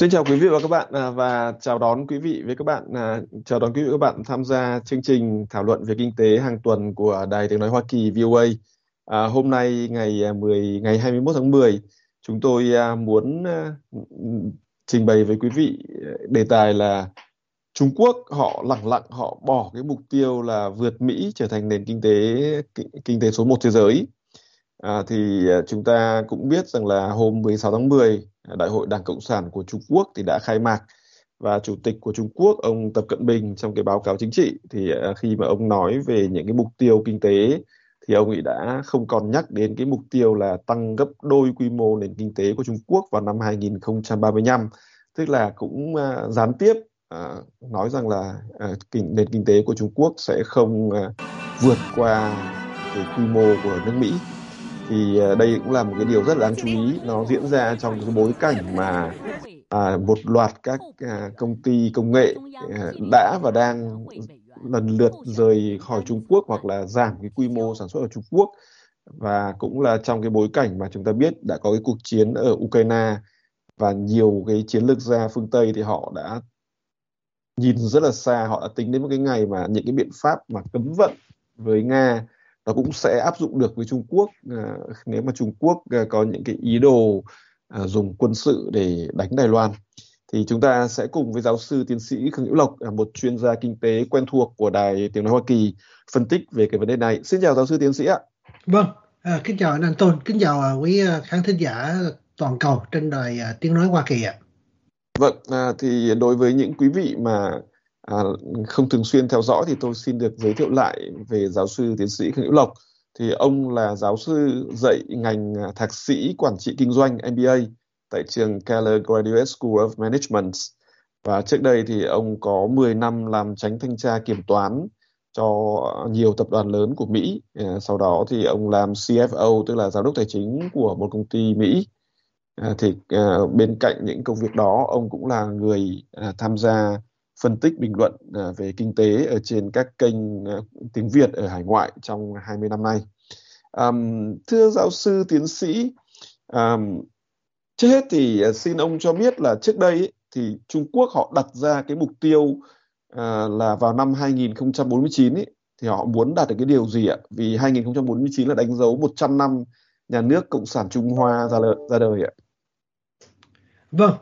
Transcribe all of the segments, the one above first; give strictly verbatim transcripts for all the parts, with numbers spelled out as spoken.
Xin chào quý vị và các bạn à, và chào đón quý vị với các bạn à, chào đón quý vị và các bạn tham gia chương trình thảo luận về kinh tế hàng tuần của Đài Tiếng nói Hoa Kỳ vê o a. À, hôm nay ngày à, mười ngày hai mươi mốt tháng mười, chúng tôi à, muốn à, trình bày với quý vị đề tài là Trung Quốc họ lẳng lặng họ bỏ cái mục tiêu là vượt Mỹ trở thành nền kinh tế kinh, kinh tế số một thế giới. À, thì à, chúng ta cũng biết rằng là hôm mười sáu tháng mười, à, Đại hội Đảng Cộng sản của Trung Quốc thì đã khai mạc, và Chủ tịch của Trung Quốc ông Tập Cận Bình trong cái báo cáo chính trị thì à, khi mà ông nói về những cái mục tiêu kinh tế thì ông ấy đã không còn nhắc đến cái mục tiêu là tăng gấp đôi quy mô nền kinh tế của Trung Quốc vào năm hai nghìn không trăm ba mươi lăm, tức là cũng à, gián tiếp à, nói rằng là à, kinh, nền kinh tế của Trung Quốc sẽ không à, vượt qua cái quy mô của nước Mỹ. Thì à, đây cũng là một cái điều rất là đáng chú ý, nó diễn ra trong cái bối cảnh mà à, một loạt các à, công ty công nghệ à, đã và đang lần lượt rời khỏi Trung Quốc hoặc là giảm cái quy mô sản xuất ở Trung Quốc, và cũng là trong cái bối cảnh mà chúng ta biết đã có cái cuộc chiến ở Ukraine, và nhiều cái chiến lược gia phương Tây thì họ đã nhìn rất là xa, họ đã tính đến một cái ngày mà những cái biện pháp mà cấm vận với Nga nó cũng sẽ áp dụng được với Trung Quốc à, nếu mà Trung Quốc à, có những cái ý đồ à, dùng quân sự để đánh Đài Loan. Thì chúng ta sẽ cùng với giáo sư tiến sĩ Khương Hữu Lộc, à, một chuyên gia kinh tế quen thuộc của Đài Tiếng nói Hoa Kỳ, phân tích về cái vấn đề này. Xin chào giáo sư tiến sĩ ạ. Vâng, à, kính chào anh Anton, kính chào à, quý à, khán thính giả toàn cầu trên đài à, Tiếng nói Hoa Kỳ ạ. Vâng, à, thì đối với những quý vị mà à, không thường xuyên theo dõi thì tôi xin được giới thiệu lại về giáo sư tiến sĩ Khương Hữu Lộc. Thì ông là giáo sư dạy ngành à, thạc sĩ quản trị kinh doanh M B A tại trường Keller Graduate School of Management. Và trước đây thì ông có mười năm làm chánh thanh tra kiểm toán cho nhiều tập đoàn lớn của Mỹ. À, sau đó thì ông làm C F O, tức là giám đốc tài chính của một công ty Mỹ. À, thì à, bên cạnh những công việc đó, ông cũng là người à, tham gia phân tích bình luận à, về kinh tế ở trên các kênh à, tiếng Việt ở hải ngoại trong hai mươi năm nay. À, thưa giáo sư tiến sĩ, à, trước hết thì à, xin ông cho biết là trước đây ấy, thì Trung Quốc họ đặt ra cái mục tiêu à, là vào năm hai nghìn không trăm bốn mươi chín ấy, thì họ muốn đạt được cái điều gì ạ? Vì hai nghìn không trăm bốn mươi chín là đánh dấu một trăm năm nhà nước Cộng sản Trung Hoa ra, lời, ra đời ạ. Vâng,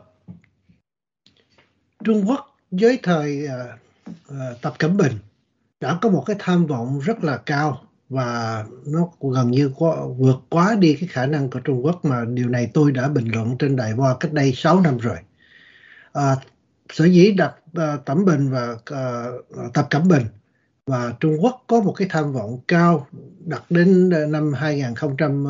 Trung Quốc dưới thời uh, uh, Tập Cận Bình đã có một cái tham vọng rất là cao, và nó gần như có, vượt quá đi cái khả năng của Trung Quốc, mà điều này tôi đã bình luận trên đài Voa cách đây sáu năm rồi. À, sở dĩ đặt uh, Cận Bình và uh, Tập Cận Bình và Trung Quốc có một cái tham vọng cao đặt đến năm hai nghìn không trăm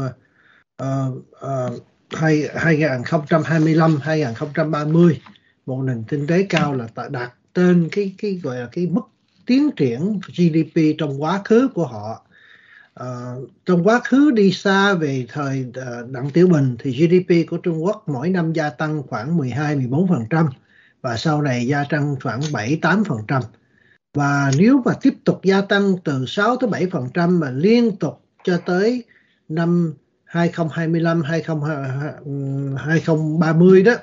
hai mươi lăm hai nghìn không trăm ba mươi, một nền kinh tế cao là đạt tên cái cái gọi là cái mức tiến triển G D P trong quá khứ của họ. À, trong quá khứ đi xa về thời uh, Đặng Tiểu Bình thì G D P của Trung Quốc mỗi năm gia tăng khoảng mười hai mười bốn phần trăm, và sau này gia tăng khoảng bảy tám phần trăm. Và nếu mà tiếp tục gia tăng từ sáu tới bảy phần trăm mà liên tục cho tới năm hai nghìn không trăm hai mươi lăm hai nghìn không trăm ba mươi đó,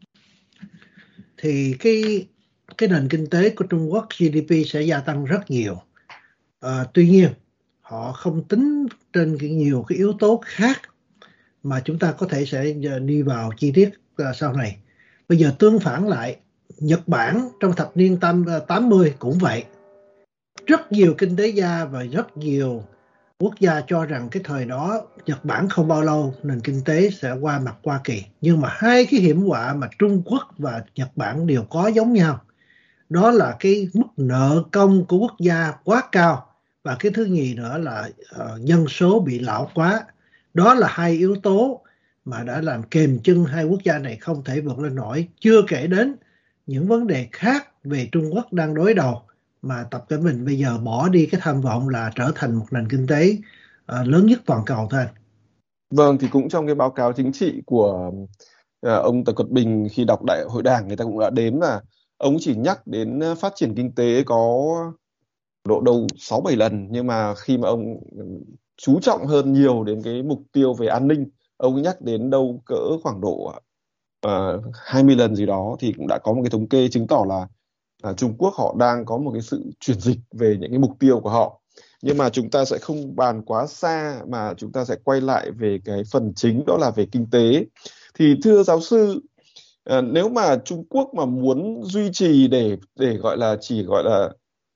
thì cái cái nền kinh tế của Trung Quốc G D P sẽ gia tăng rất nhiều. À, tuy nhiên họ không tính trên cái nhiều cái yếu tố khác mà chúng ta có thể sẽ đi vào chi tiết uh, sau này. Bây giờ tương phản lại, Nhật Bản trong thập niên tám mươi cũng vậy. Rất nhiều kinh tế gia và rất nhiều quốc gia cho rằng cái thời đó Nhật Bản không bao lâu nền kinh tế sẽ qua mặt Hoa Kỳ. Nhưng mà hai cái hiểm họa mà Trung Quốc và Nhật Bản đều có giống nhau, đó là cái mức nợ công của quốc gia quá cao, và cái thứ nhì nữa là uh, dân số bị lão hóa. Đó là hai yếu tố mà đã làm kềm chân hai quốc gia này không thể vượt lên nổi, chưa kể đến những vấn đề khác về Trung Quốc đang đối đầu, mà Tập Cận Bình bây giờ bỏ đi cái tham vọng là trở thành một nền kinh tế uh, lớn nhất toàn cầu thôi. Vâng, thì cũng trong cái báo cáo chính trị của uh, ông Tập Cận Bình khi đọc Đại hội Đảng, người ta cũng đã đến là ông chỉ nhắc đến phát triển kinh tế có độ đâu sáu bảy lần, nhưng mà khi mà ông chú trọng hơn nhiều đến cái mục tiêu về an ninh, ông nhắc đến đâu cỡ khoảng độ uh, hai mươi lần gì đó, thì cũng đã có một cái thống kê chứng tỏ là à, Trung Quốc họ đang có một cái sự chuyển dịch về những cái mục tiêu của họ. Nhưng mà chúng ta sẽ không bàn quá xa, mà chúng ta sẽ quay lại về cái phần chính, đó là về kinh tế. Thì thưa giáo sư, à, nếu mà Trung Quốc mà muốn duy trì để để gọi là chỉ gọi là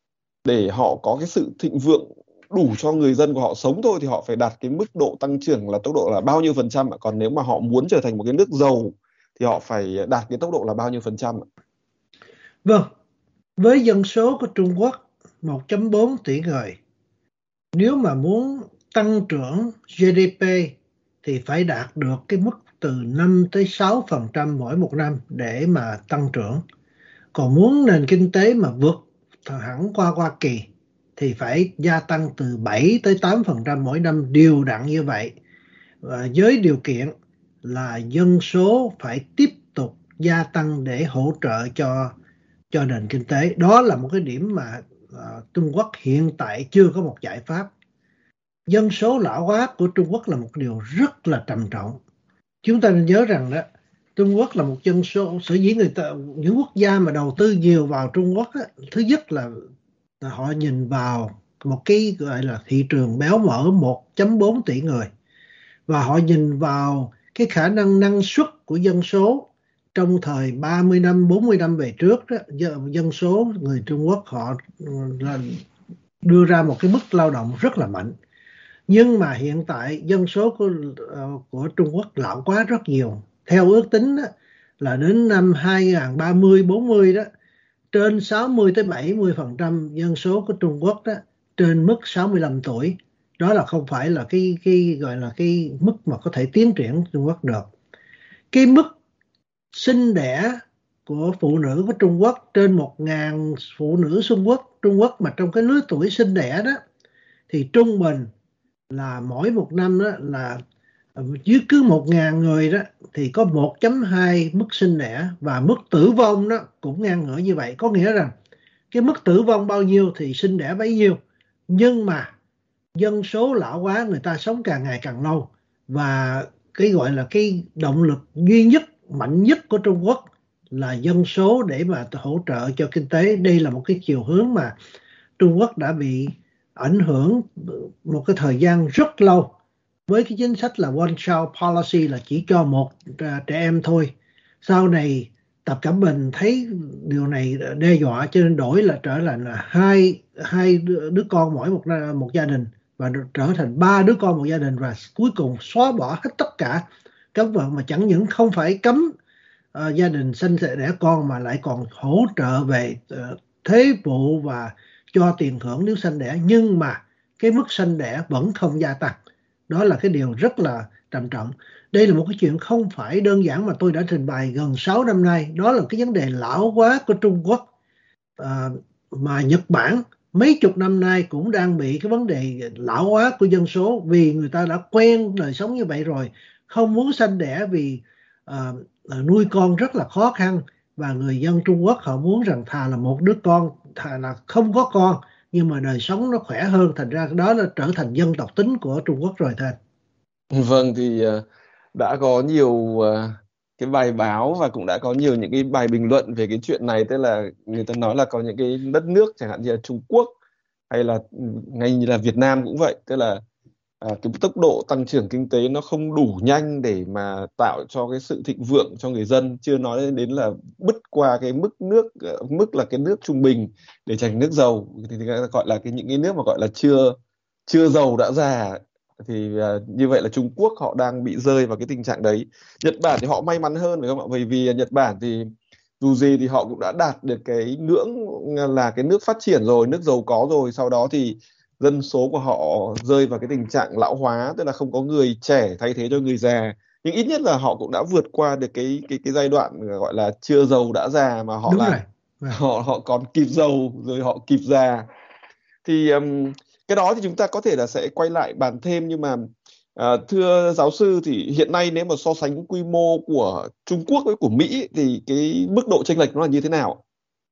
để họ có cái sự thịnh vượng đủ cho người dân của họ sống thôi, thì họ phải đạt cái mức độ tăng trưởng là tốc độ là bao nhiêu phần trăm ạ? Còn nếu mà họ muốn trở thành một cái nước giàu thì họ phải đạt cái tốc độ là bao nhiêu phần trăm ạ? Vâng, với dân số của Trung Quốc một phẩy bốn tỷ người, nếu mà muốn tăng trưởng giê đê pê thì phải đạt được cái mức từ năm tới sáu phần trăm mỗi một năm để mà tăng trưởng. Còn muốn nền kinh tế mà vượt hẳn qua Hoa Kỳ thì phải gia tăng từ bảy tới tám phần trăm mỗi năm đều đặn như vậy. Và với điều kiện là dân số phải tiếp tục gia tăng để hỗ trợ cho cho nền kinh tế. Đó là một cái điểm mà uh, Trung Quốc hiện tại chưa có một giải pháp. Dân số lão hóa của Trung Quốc là một điều rất là trầm trọng. Chúng ta nên nhớ rằng đó, Trung Quốc là một dân số, sở dĩ người ta, những quốc gia mà đầu tư nhiều vào Trung Quốc á, thứ nhất là, là họ nhìn vào một cái gọi là thị trường béo mỡ một phẩy bốn tỷ người, và họ nhìn vào cái khả năng năng suất của dân số. Trong thời ba mươi năm, bốn mươi năm về trước đó, dân số người Trung Quốc họ là đưa ra một cái mức lao động rất là mạnh. Nhưng mà hiện tại dân số của, uh, của Trung Quốc lão quá rất nhiều. Theo ước tính đó, là đến năm hai không ba mươi, bốn mươi đó, trên sáu mươi tới bảy mươi phần trăm dân số của Trung Quốc đó trên mức sáu mươi lăm tuổi. Đó là không phải là cái cái gọi là cái mức mà có thể tiến triển Trung Quốc được. Cái mức sinh đẻ của phụ nữ của Trung Quốc, trên một nghìn phụ nữ Trung Quốc Trung Quốc mà trong cái lứa tuổi sinh đẻ đó, thì trung bình là mỗi một năm đó là dưới cứ một nghìn người đó thì có một phẩy hai mức sinh đẻ, và mức tử vong đó cũng ngang ngửa như vậy. Có nghĩa rằng cái mức tử vong bao nhiêu thì sinh đẻ bấy nhiêu. Nhưng mà dân số lão hóa, người ta sống càng ngày càng lâu, và cái gọi là cái động lực duy nhất, mạnh nhất của Trung Quốc là dân số để mà hỗ trợ cho kinh tế. Đây là một cái chiều hướng mà Trung Quốc đã bị ảnh hưởng một cái thời gian rất lâu với cái chính sách là one child policy, là chỉ cho một trẻ em thôi. Sau này Tập Cận Bình thấy điều này đe dọa, cho nên đổi là trở lại là hai hai đứa con mỗi một một gia đình, và trở thành ba đứa con một gia đình, và cuối cùng xóa bỏ hết tất cả cấm vận, mà chẳng những không phải cấm uh, gia đình sinh đẻ con, mà lại còn hỗ trợ về uh, thuế vụ và cho tiền thưởng nếu sinh đẻ, nhưng mà cái mức sinh đẻ vẫn không gia tăng. Đó là cái điều rất là trầm trọng. Đây là một cái chuyện không phải đơn giản mà tôi đã trình bày gần sáu năm nay. Đó là cái vấn đề lão hóa của Trung Quốc, à, mà Nhật Bản mấy chục năm nay cũng đang bị cái vấn đề lão hóa của dân số, vì người ta đã quen đời sống như vậy rồi, không muốn sanh đẻ vì à, nuôi con rất là khó khăn. Và người dân Trung Quốc họ muốn rằng thà là một đứa con, thà là không có con, nhưng mà đời sống nó khỏe hơn. Thành ra đó là trở thành dân tộc tính của Trung Quốc rồi thôi. Vâng, thì uh, đã có nhiều uh, cái bài báo và cũng đã có nhiều những cái bài bình luận về cái chuyện này. Tức là người ta nói là có những cái đất nước chẳng hạn như là Trung Quốc, hay là ừ, ngay như là Việt Nam cũng vậy. Tức là à, cái tốc độ tăng trưởng kinh tế nó không đủ nhanh để mà tạo cho cái sự thịnh vượng cho người dân, chưa nói đến là bứt qua cái mức nước ờ, mức là cái nước trung bình để thành nước giàu. Thì, thì gọi là cái những cái nước mà gọi là chưa chưa giàu đã già. Thì à, như vậy là Trung Quốc họ đang bị rơi vào cái tình trạng đấy. Nhật Bản thì họ may mắn hơn phải không ạ? Bởi vì Nhật Bản thì dù gì thì họ cũng đã đạt được cái ngưỡng là cái nước phát triển rồi, nước giàu có rồi. Sau đó thì dân số của họ rơi vào cái tình trạng lão hóa, tức là không có người trẻ thay thế cho người già. Nhưng ít nhất là họ cũng đã vượt qua được cái cái cái giai đoạn gọi là chưa giàu đã già, mà họ Đúng là rồi. Vâng. họ họ còn kịp giàu rồi họ kịp già. Thì um, cái đó thì chúng ta có thể là sẽ quay lại bàn thêm. Nhưng mà à, thưa giáo sư, thì hiện nay nếu mà so sánh quy mô của Trung Quốc với của Mỹ thì cái mức độ chênh lệch nó là như thế nào?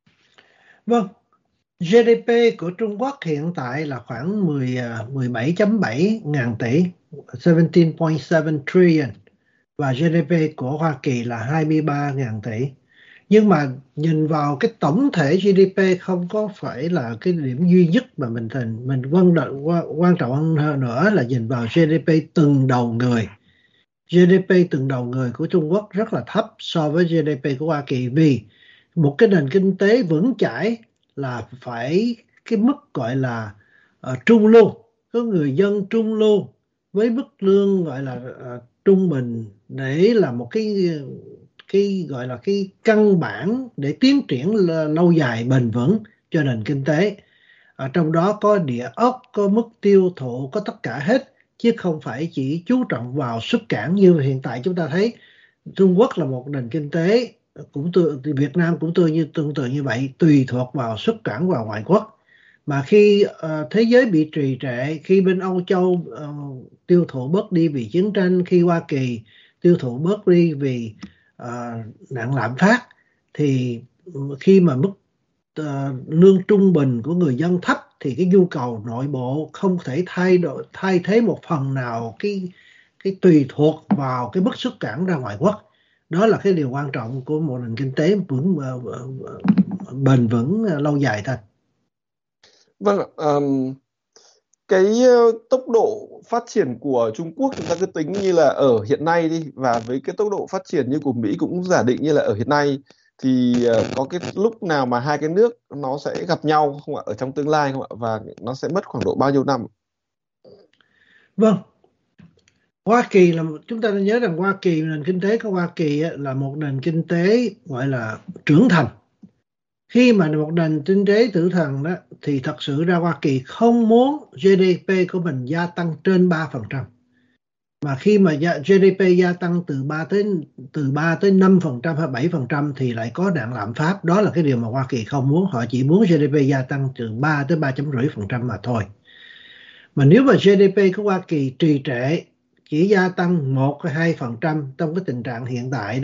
Vâng, giê đê pê của Trung Quốc hiện tại là khoảng mười, mười bảy phẩy bảy ngàn tỷ, mười bảy phẩy bảy trillion. và giê đê pê của Hoa Kỳ là hai mươi ba nghìn tỷ. Nhưng mà nhìn vào cái tổng thể giê đê pê không có phải là cái điểm duy nhất mà mình thành mình quan trọng quan trọng hơn nữa là nhìn vào giê đê pê từng đầu người. giê đê pê từng đầu người của Trung Quốc rất là thấp so với giê đê pê của Hoa Kỳ, vì một cái nền kinh tế vững chãi là phải cái mức gọi là uh, trung lưu, có người dân trung lưu với mức lương gọi là uh, trung bình, để là một cái cái gọi là cái căn bản để tiến triển lâu dài bền vững cho nền kinh tế. Ở trong đó có địa ốc, có mức tiêu thụ, có tất cả hết, chứ không phải chỉ chú trọng vào xuất cảng như hiện tại chúng ta thấy. Trung Quốc là một nền kinh tế, cũng tự Việt Nam cũng tương như tương tự như vậy, tùy thuộc vào xuất cảng vào ngoại quốc. Mà khi uh, thế giới bị trì trệ, khi bên Âu Châu uh, tiêu thụ bớt đi vì chiến tranh, khi Hoa Kỳ tiêu thụ bớt đi vì uh, nạn lạm phát, thì khi mà mức uh, lương trung bình của người dân thấp thì cái nhu cầu nội bộ không thể thay đổi thay thế một phần nào cái cái tùy thuộc vào cái mức xuất cảng ra ngoại quốc. Đó là cái điều quan trọng của một nền kinh tế vững uh, bền vững uh, lâu dài thôi. Vâng ạ. Um, cái uh, tốc độ phát triển của Trung Quốc chúng ta cứ tính như là ở hiện nay đi, và với cái tốc độ phát triển như của Mỹ cũng giả định như là ở hiện nay, thì uh, có cái lúc nào mà hai cái nước nó sẽ gặp nhau không ạ, ở trong tương lai không ạ, và nó sẽ mất khoảng độ bao nhiêu năm? Vâng, Hoa Kỳ là, chúng ta nên nhớ rằng Hoa Kỳ, nền kinh tế của Hoa Kỳ là một nền kinh tế gọi là trưởng thành. Khi mà một nền kinh tế trưởng thành đó thì thật sự ra Hoa Kỳ không muốn giê đê pê của mình gia tăng trên ba phần trăm. Mà khi mà giê đê pê gia tăng từ ba tới từ ba tới năm phần trăm hay bảy phần trăm thì lại có nạn lạm phát. Đó là cái điều mà Hoa Kỳ không muốn. Họ chỉ muốn giê đê pê gia tăng từ ba tới ba phẩy năm phần trăm mà thôi. Mà nếu mà giê đê pê của Hoa Kỳ trì trệ, chỉ gia tăng một hay hai phần trăm trong cái tình trạng hiện tại đó,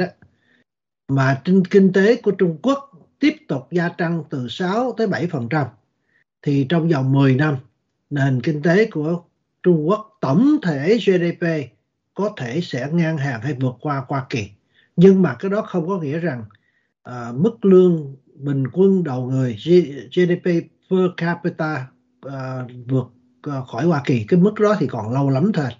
mà trên kinh tế của Trung Quốc tiếp tục gia tăng từ sáu tới bảy phần trăm, thì trong vòng mười năm, nền kinh tế của Trung Quốc tổng thể giê đê pê có thể sẽ ngang hàng hay vượt qua Hoa Kỳ. Nhưng mà cái đó không có nghĩa rằng uh, mức lương bình quân đầu người giê đê pê per capita uh, vượt uh, khỏi Hoa Kỳ. Cái mức đó thì còn lâu lắm thôi.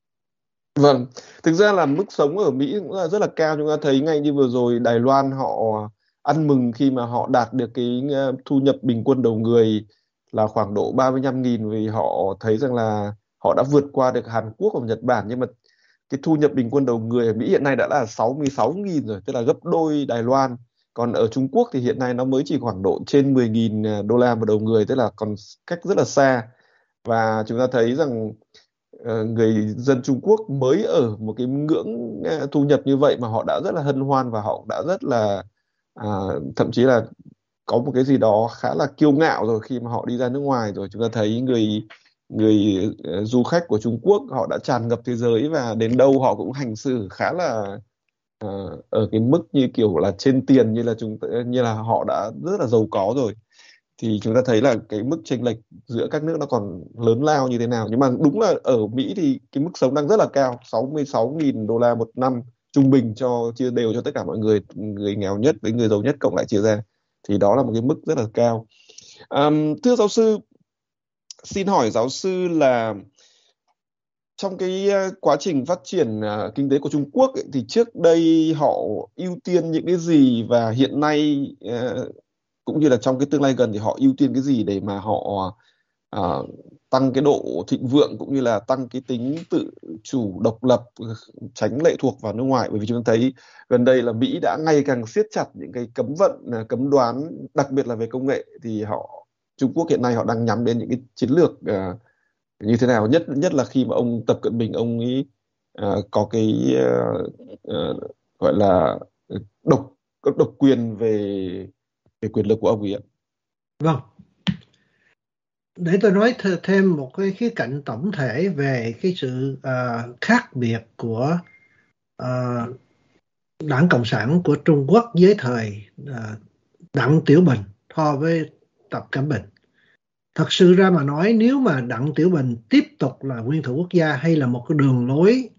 Vâng, thực ra là mức sống ở Mỹ cũng là rất là cao. Chúng ta thấy ngay như vừa rồi Đài Loan họ ăn mừng khi mà họ đạt được cái thu nhập bình quân đầu người là khoảng độ ba mươi lăm nghìn, vì họ thấy rằng là họ đã vượt qua được Hàn Quốc và Nhật Bản. Nhưng mà cái thu nhập bình quân đầu người ở Mỹ hiện nay đã là sáu mươi sáu nghìn rồi, tức là gấp đôi Đài Loan. Còn ở Trung Quốc thì hiện nay nó mới chỉ khoảng độ trên mười nghìn đô la một đầu người, tức là còn cách rất là xa. Và chúng ta thấy rằng người dân Trung Quốc mới ở một cái ngưỡng thu nhập như vậy mà họ đã rất là hân hoan, và họ đã rất là à, thậm chí là có một cái gì đó khá là kiêu ngạo rồi khi mà họ đi ra nước ngoài rồi. Chúng ta thấy người người uh, du khách của Trung Quốc họ đã tràn ngập thế giới, và đến đâu họ cũng hành xử khá là uh, ở cái mức như kiểu là trên tiền, như là chúng như là họ đã rất là giàu có rồi. Thì chúng ta thấy là cái mức chênh lệch giữa các nước nó còn lớn lao như thế nào. Nhưng mà đúng là ở Mỹ thì cái mức sống đang rất là cao, sáu mươi sáu nghìn đô la một năm trung bình, cho chia đều cho tất cả mọi người, người nghèo nhất với người giàu nhất cộng lại chia ra, thì đó là một cái mức rất là cao. Um, thưa giáo sư, xin hỏi giáo sư là trong cái quá trình phát triển uh, kinh tế của Trung Quốc ấy, thì trước đây họ ưu tiên những cái gì, và hiện nay uh, cũng như là trong cái tương lai gần thì họ ưu tiên cái gì để mà họ uh, tăng cái độ thịnh vượng, cũng như là tăng cái tính tự chủ độc lập, tránh lệ thuộc vào nước ngoài? Bởi vì chúng ta thấy gần đây là Mỹ đã ngày càng siết chặt những cái cấm vận, cấm đoán, đặc biệt là về công nghệ. Thì họ Trung Quốc hiện nay họ đang nhắm đến những cái chiến lược uh, như thế nào, nhất nhất là khi mà ông Tập Cận Bình ông ấy uh, có cái uh, uh, gọi là độc độc quyền về về quyền lực của ông ấy ạ. Vâng, để tôi nói th- thêm một cái khía cạnh tổng thể về cái sự uh, khác biệt của uh, Đảng Cộng sản của Trung Quốc với thời uh, Đặng Tiểu Bình so với Tập Cận Bình. Thật sự ra mà nói, nếu mà Đặng Tiểu Bình tiếp tục là nguyên thủ quốc gia hay là một cái đường lối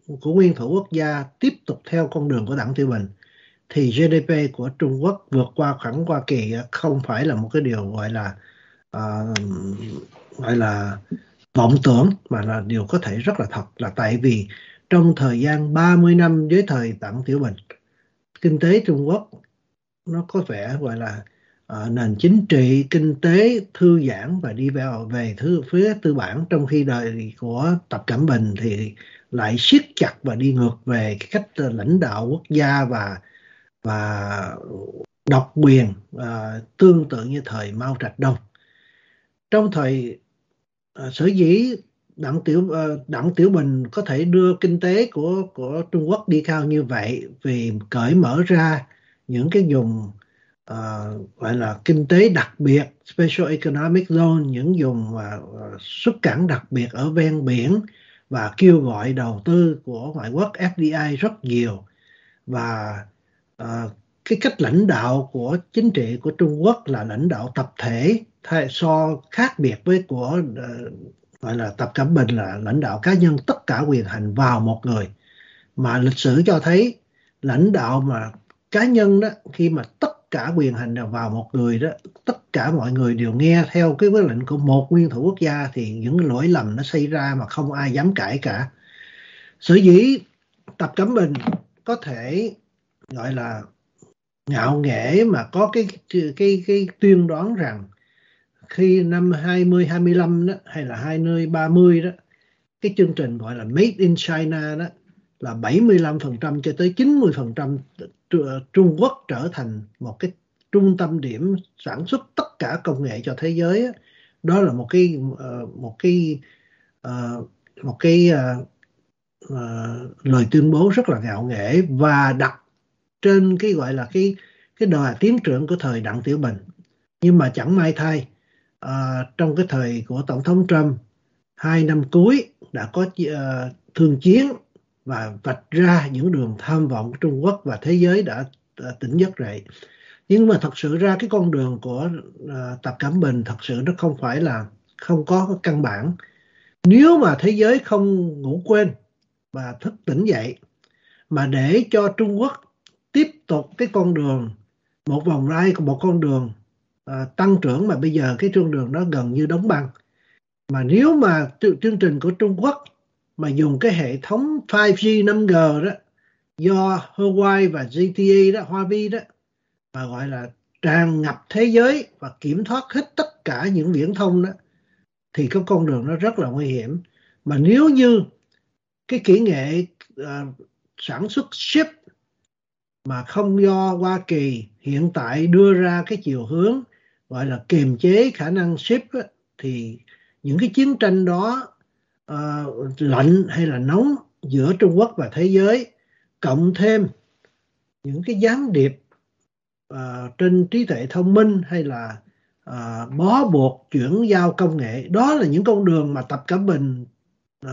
của nguyên thủ quốc gia tiếp tục theo con đường của Đặng Tiểu Bình thì giê đê pê của Trung Quốc vượt qua khoảng Hoa Kỳ không phải là một cái điều gọi là uh, gọi là vọng tưởng, mà là điều có thể rất là thật. Là tại vì trong thời gian ba mươi năm dưới thời Đặng Tiểu Bình, kinh tế Trung Quốc nó có vẻ gọi là uh, nền chính trị kinh tế thư giãn và đi vào về thứ phía tư bản, trong khi đời của Tập Cận Bình thì lại siết chặt và đi ngược về cái cách lãnh đạo quốc gia và và độc quyền, uh, tương tự như thời Mao Trạch Đông. Trong thời uh, sở dĩ Đặng Tiểu uh, Đặng Tiểu Bình có thể đưa kinh tế của của Trung Quốc đi cao như vậy vì cởi mở ra những cái vùng uh, gọi là kinh tế đặc biệt, special economic zone, những vùng uh, xuất cảng đặc biệt ở ven biển, và kêu gọi đầu tư của ngoại quốc ép đê i rất nhiều. Và uh, cái cách lãnh đạo của chính trị của Trung Quốc là lãnh đạo tập thể, thay so khác biệt với của uh, gọi là Tập Cận Bình là lãnh đạo cá nhân, tất cả quyền hành vào một người. Mà lịch sử cho thấy lãnh đạo mà cá nhân đó, khi mà tất cả quyền hành đều vào một người đó, tất cả mọi người đều nghe theo cái quyết định của một nguyên thủ quốc gia, thì những lỗi lầm nó xảy ra mà không ai dám cãi cả. Sở dĩ Tập Cận Bình có thể gọi là ngạo nghễ mà có cái cái cái, cái tuyên đoán rằng khi năm hai không hai lăm đó, hay là hai không ba mươi đó, cái chương trình gọi là Made in China đó là bảy mươi lăm phần trăm cho tới chín mươi phần trăm Trung Quốc trở thành một cái trung tâm điểm sản xuất tất cả công nghệ cho thế giới đó, đó là một cái uh, một cái uh, một cái uh, uh, lời tuyên bố rất là ngạo nghễ và đặt trên cái gọi là cái cái đà tiến trưởng của thời Đặng Tiểu Bình. Nhưng mà chẳng may thay, uh, trong cái thời của Tổng thống Trump, hai năm cuối đã có uh, thương chiến và vạch ra những đường tham vọng của Trung Quốc, và thế giới đã uh, tỉnh giấc dậy. Nhưng mà thật sự ra cái con đường của uh, Tập Cận Bình thật sự nó không phải là không có căn bản. Nếu mà thế giới không ngủ quên và thức tỉnh dậy, mà để cho Trung Quốc tiếp tục cái con đường một vòng rai của một con đường uh, tăng trưởng, mà bây giờ cái con đường đó gần như đóng băng. Mà nếu mà chương trình của Trung Quốc mà dùng cái hệ thống năm G năm G đó do Huawei và giê tê e đó, Huawei đó, mà gọi là tràn ngập thế giới và kiểm soát hết tất cả những viễn thông đó, thì cái con đường nó rất là nguy hiểm. Mà nếu như cái kỹ nghệ uh, sản xuất chip mà không do Hoa Kỳ hiện tại đưa ra cái chiều hướng gọi là kiềm chế khả năng chip á, thì những cái chiến tranh đó uh, lạnh hay là nóng giữa Trung Quốc và thế giới, cộng thêm những cái gián điệp uh, trên trí tuệ thông minh hay là uh, bó buộc chuyển giao công nghệ, đó là những con đường mà Tập Cận Bình uh,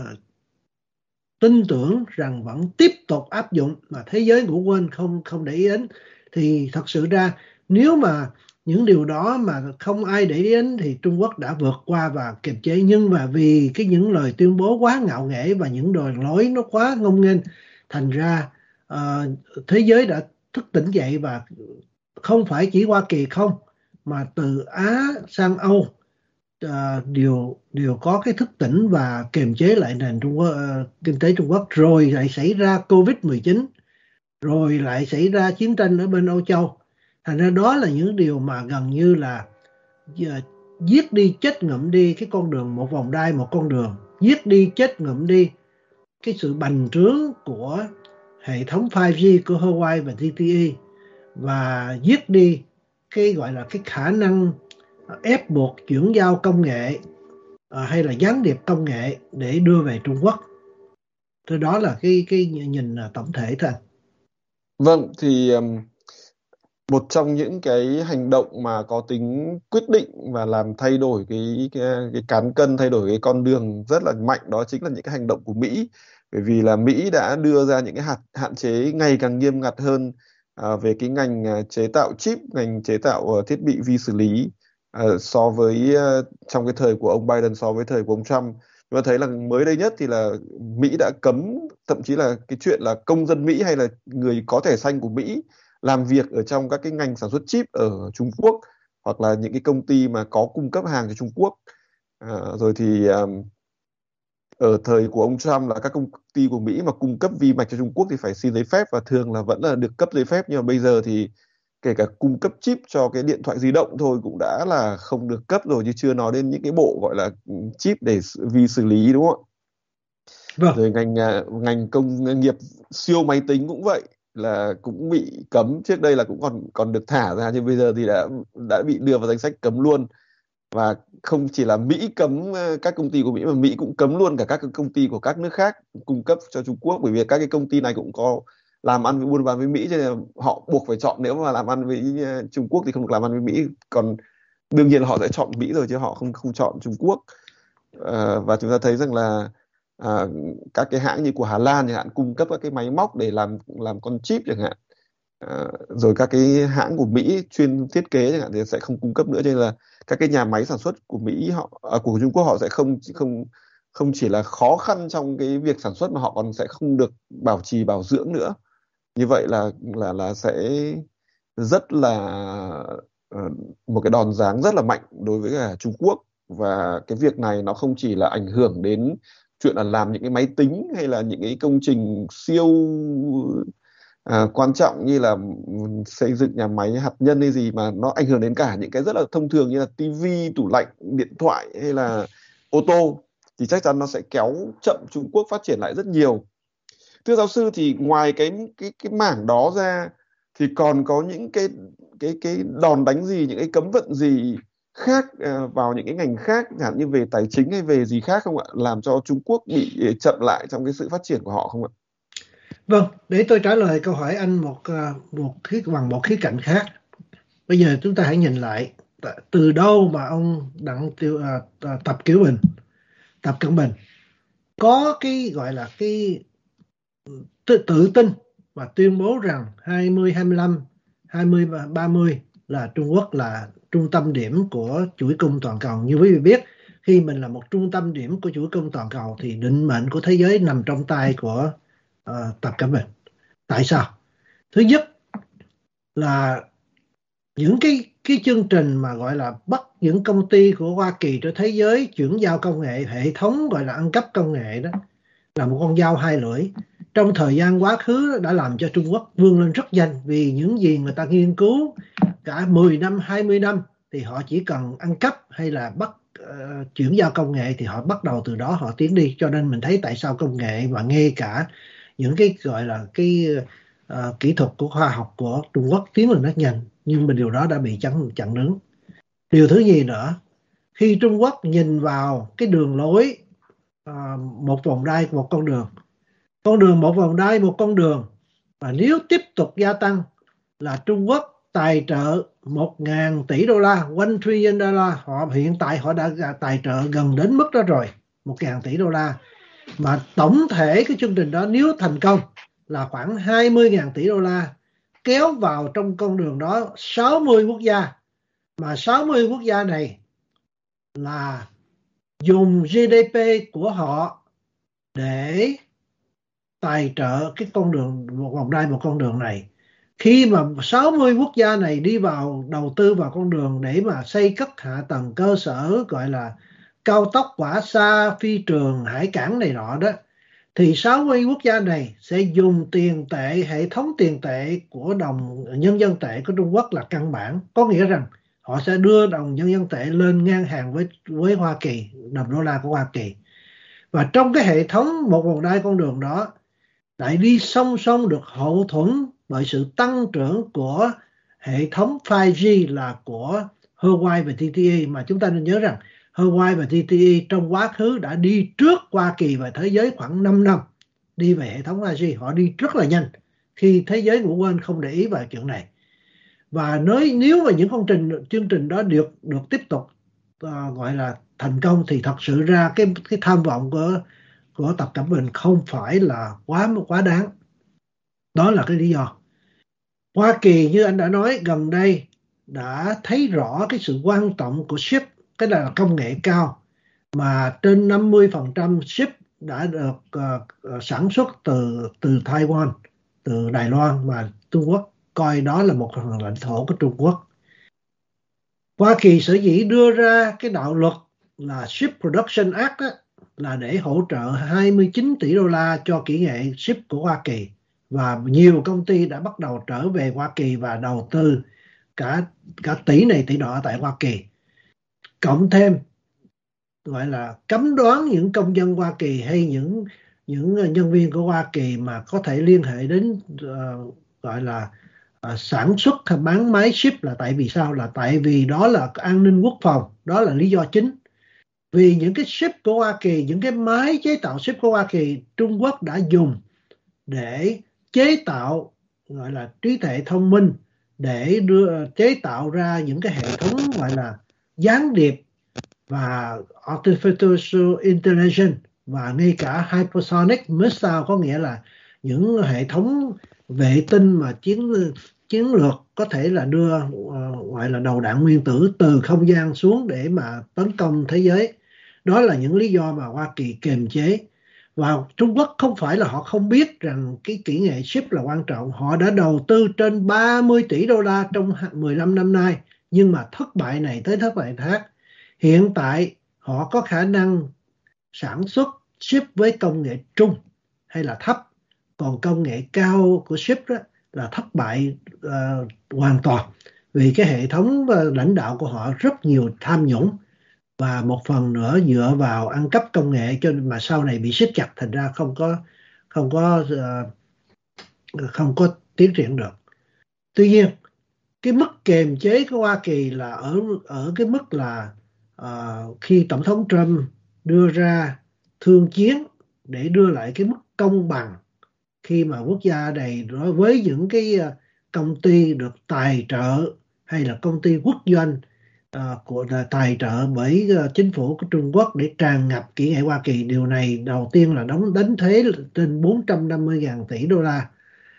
tin tưởng rằng vẫn tiếp tục áp dụng, mà thế giới ngủ quên không không để ý đến. Thì thật sự ra nếu mà những điều đó mà không ai để ý đến thì Trung Quốc đã vượt qua và kiềm chế. Nhưng mà vì cái những lời tuyên bố quá ngạo nghễ và những đường lối nó quá ngông nghênh, thành ra uh, thế giới đã thức tỉnh dậy, và không phải chỉ Hoa Kỳ không, mà từ Á sang Âu uh, đều đều có cái thức tỉnh và kiềm chế lại nền Trung Quốc, uh, kinh tế Trung Quốc. Rồi lại xảy ra Covid mười chín, rồi lại xảy ra chiến tranh ở bên Âu Châu. Thành ra đó là những điều mà gần như là uh, giết đi chết ngụm đi cái con đường một vòng đai một con đường, giết đi chết ngụm đi cái sự bành trướng của hệ thống năm G của Huawei và giê tê e, và giết đi cái gọi là cái khả năng ép buộc chuyển giao công nghệ à, hay là gián điệp công nghệ để đưa về Trung Quốc. Thì đó là cái cái nhìn tổng thể thôi. Vâng, thì um, một trong những cái hành động mà có tính quyết định và làm thay đổi cái, cái cái cán cân, thay đổi cái con đường rất là mạnh, đó chính là những cái hành động của Mỹ. Bởi vì là Mỹ đã đưa ra những cái hạn hạn chế ngày càng nghiêm ngặt hơn à, về cái ngành à, chế tạo chip, ngành chế tạo uh, thiết bị vi xử lý uh, so với uh, trong cái thời của ông Biden so với thời của ông Trump. Và thấy là mới đây nhất thì là Mỹ đã cấm, thậm chí là cái chuyện là công dân Mỹ hay là người có thẻ xanh của Mỹ làm việc ở trong các cái ngành sản xuất chip ở Trung Quốc, hoặc là những cái công ty mà có cung cấp hàng cho Trung Quốc. À, rồi thì um, ở thời của ông Trump là các công ty của Mỹ mà cung cấp vi mạch cho Trung Quốc thì phải xin giấy phép, và thường là vẫn là được cấp giấy phép. Nhưng mà bây giờ thì kể cả cung cấp chip cho cái điện thoại di động thôi cũng đã là không được cấp rồi, chứ chưa nói đến những cái bộ gọi là chip để vi xử lý, đúng không ạ? Vâng. Rồi ngành à, ngành công nghiệp siêu máy tính cũng vậy, là cũng bị cấm. Trước đây là cũng còn còn được thả ra, nhưng bây giờ thì đã đã bị đưa vào danh sách cấm luôn. Và không chỉ là Mỹ cấm ờ, các công ty của Mỹ, mà Mỹ cũng cấm luôn cả các cái công ty của các nước khác cung cấp cho Trung Quốc, bởi vì các cái công ty này cũng có làm ăn với buôn bán với Mỹ, cho nên là họ buộc phải chọn. Nếu mà làm ăn với ờ, Trung Quốc thì không được làm ăn với Mỹ, còn đương nhiên là họ sẽ chọn Mỹ rồi, chứ họ không không chọn Trung Quốc. Ờ, và chúng ta thấy rằng là à, các cái hãng như của Hà Lan chẳng hạn cung cấp các cái máy móc để làm làm con chip chẳng hạn. Ờ, rồi các cái hãng của Mỹ chuyên thiết kế chẳng hạn thì sẽ không cung cấp nữa, cho nên là các cái nhà máy sản xuất của Mỹ họ à, của Trung Quốc họ sẽ không không không chỉ là khó khăn trong cái việc sản xuất, mà họ còn sẽ không được bảo trì bảo dưỡng nữa. Như vậy là là là sẽ rất là ờ, một cái đòn giáng rất là mạnh đối với cả Trung Quốc. Và cái việc này nó không chỉ là ảnh hưởng đến chuyện là làm những cái máy tính hay là những cái công trình siêu à, quan trọng như là xây dựng nhà máy hạt nhân hay gì, mà nó ảnh hưởng đến cả những cái rất là thông thường như là tivi, tủ lạnh, điện thoại hay là ô tô, thì chắc chắn nó sẽ kéo chậm Trung Quốc phát triển lại rất nhiều. Thưa giáo sư, thì ngoài cái cái cái mảng đó ra thì còn có những cái cái cái đòn đánh gì, những cái cấm vận gì khác à, vào những cái ngành khác, chẳng hạn như về tài chính hay về gì khác không ạ, làm cho Trung Quốc bị chậm lại trong cái sự phát triển của họ không ạ? Vâng, để tôi trả lời câu hỏi anh một à, một khía bằng một khía cạnh khác. Bây giờ chúng ta hãy nhìn lại từ đâu mà ông Đặng Tiêu à, à, Tập Kiểu Bình, Tập Cận Bình có cái gọi là cái tự, tự tin và tuyên bố rằng hai mươi hai mươi lăm, hai mươi và ba mươi là Trung Quốc là trung tâm điểm của chuỗi cung toàn cầu. Như quý vị biết, khi mình là một trung tâm điểm của chuỗi cung toàn cầu thì định mệnh của thế giới nằm trong tay của uh, Tập Cận Bình. Tại sao? Thứ nhất là những cái cái chương trình mà gọi là bắt những công ty của Hoa Kỳ cho thế giới chuyển giao công nghệ, hệ thống gọi là ăn cắp công nghệ đó, là một con dao hai lưỡi. Trong thời gian quá khứ đã làm cho Trung Quốc vươn lên rất nhanh, vì những gì người ta nghiên cứu cả mười năm, hai mươi năm thì họ chỉ cần ăn cắp hay là bắt uh, chuyển giao công nghệ thì họ bắt đầu từ đó họ tiến đi. Cho nên mình thấy tại sao công nghệ và ngay cả những cái gọi là cái uh, kỹ thuật của khoa học của Trung Quốc tiến lên rất nhanh, nhưng mà điều đó đã bị chặn chặn đứng. Điều thứ nhì nữa, khi Trung Quốc nhìn vào cái đường lối uh, một vòng đai một con đường, con đường một vòng đai một con đường, và nếu tiếp tục gia tăng là Trung Quốc tài trợ một ngàn tỷ đô la, one trillion dollar, họ hiện tại họ đã tài trợ gần đến mức đó rồi, một ngàn tỷ đô la, mà tổng thể cái chương trình đó nếu thành công là khoảng hai mươi ngàn tỷ đô la, kéo vào trong con đường đó sáu mươi quốc gia, mà sáu mươi quốc gia này là dùng giê đê pê của họ để tài trợ cái con đường một vòng đai một con đường này. Khi mà sáu mươi quốc gia này đi vào đầu tư vào con đường để mà xây cất hạ tầng cơ sở gọi là cao tốc, quả xa, phi trường, hải cảng này nọ đó, thì sáu mươi quốc gia này sẽ dùng tiền tệ, hệ thống tiền tệ của đồng nhân dân tệ của Trung Quốc là căn bản. Có nghĩa rằng họ sẽ đưa đồng nhân dân tệ lên ngang hàng với với Hoa Kỳ, đồng đô la của Hoa Kỳ. Và trong cái hệ thống một vòng đai con đường đó lại đi song song được hậu thuẫn bởi sự tăng trưởng của hệ thống năm G là của Huawei và tê tê e, mà chúng ta nên nhớ rằng Huawei và tê tê e trong quá khứ đã đi trước Hoa Kỳ và thế giới khoảng năm năm đi về hệ thống năm G. Họ đi rất là nhanh khi thế giới ngủ quên không để ý vào chuyện này. Và nếu, nếu mà những công trình chương trình đó được được tiếp tục uh, gọi là thành công thì thật sự ra cái cái tham vọng của của Tập Cận Bình không phải là quá quá đáng. Đó là cái lý do. Hoa Kỳ như anh đã nói gần đây đã thấy rõ cái sự quan trọng của chip, cái là công nghệ cao, mà trên năm mươi phần trăm chip đã được uh, sản xuất từ từ Taiwan, từ Đài Loan, mà Trung Quốc coi đó là một phần lãnh thổ của Trung Quốc. Hoa Kỳ sở dĩ đưa ra cái đạo luật là Chip Production Act đó, là để hỗ trợ hai mươi chín tỷ đô la cho kỹ nghệ chip của Hoa Kỳ, và nhiều công ty đã bắt đầu trở về Hoa Kỳ và đầu tư cả cả tỷ này tỷ nọ tại Hoa Kỳ. Cộng thêm gọi là cấm đoán những công dân Hoa Kỳ hay những những nhân viên của Hoa Kỳ mà có thể liên hệ đến uh, gọi là uh, sản xuất hay bán máy chip, là tại vì sao? Là tại vì đó là an ninh quốc phòng, đó là lý do chính. Vì những cái chip của Hoa Kỳ, những cái máy chế tạo chip của Hoa Kỳ, Trung Quốc đã dùng để chế tạo gọi là trí tuệ thông minh, để đưa chế tạo ra những cái hệ thống gọi là gián điệp và artificial intelligence, và ngay cả hypersonic missile, có nghĩa là những hệ thống vệ tinh mà chiến chiến lược có thể là đưa uh, gọi là đầu đạn nguyên tử từ không gian xuống để mà tấn công thế giới. Đó là những lý do mà Hoa Kỳ kiềm chế. Và Trung Quốc không phải là họ không biết rằng cái kỹ nghệ chip là quan trọng. Họ đã đầu tư trên ba mươi tỷ đô la trong mười lăm năm nay, nhưng mà thất bại này tới thất bại khác. Hiện tại họ có khả năng sản xuất chip với công nghệ trung hay là thấp, còn công nghệ cao của chip đó là thất bại uh, hoàn toàn, vì cái hệ thống uh, lãnh đạo của họ rất nhiều tham nhũng, và một phần nữa dựa vào ăn cắp công nghệ, cho nên mà sau này bị siết chặt, thành ra không có không có uh, không có tiến triển được. Tuy nhiên cái mức kiềm chế của Hoa Kỳ là ở ở cái mức là uh, khi Tổng thống Trump đưa ra thương chiến để đưa lại cái mức công bằng, khi mà quốc gia này đối với những cái công ty được tài trợ hay là công ty quốc doanh uh, của là tài trợ bởi uh, chính phủ của Trung Quốc để tràn ngập kỹ nghệ Hoa Kỳ. Điều này đầu tiên là đóng đánh thuế trên bốn trăm năm mươi nghìn tỷ đô la,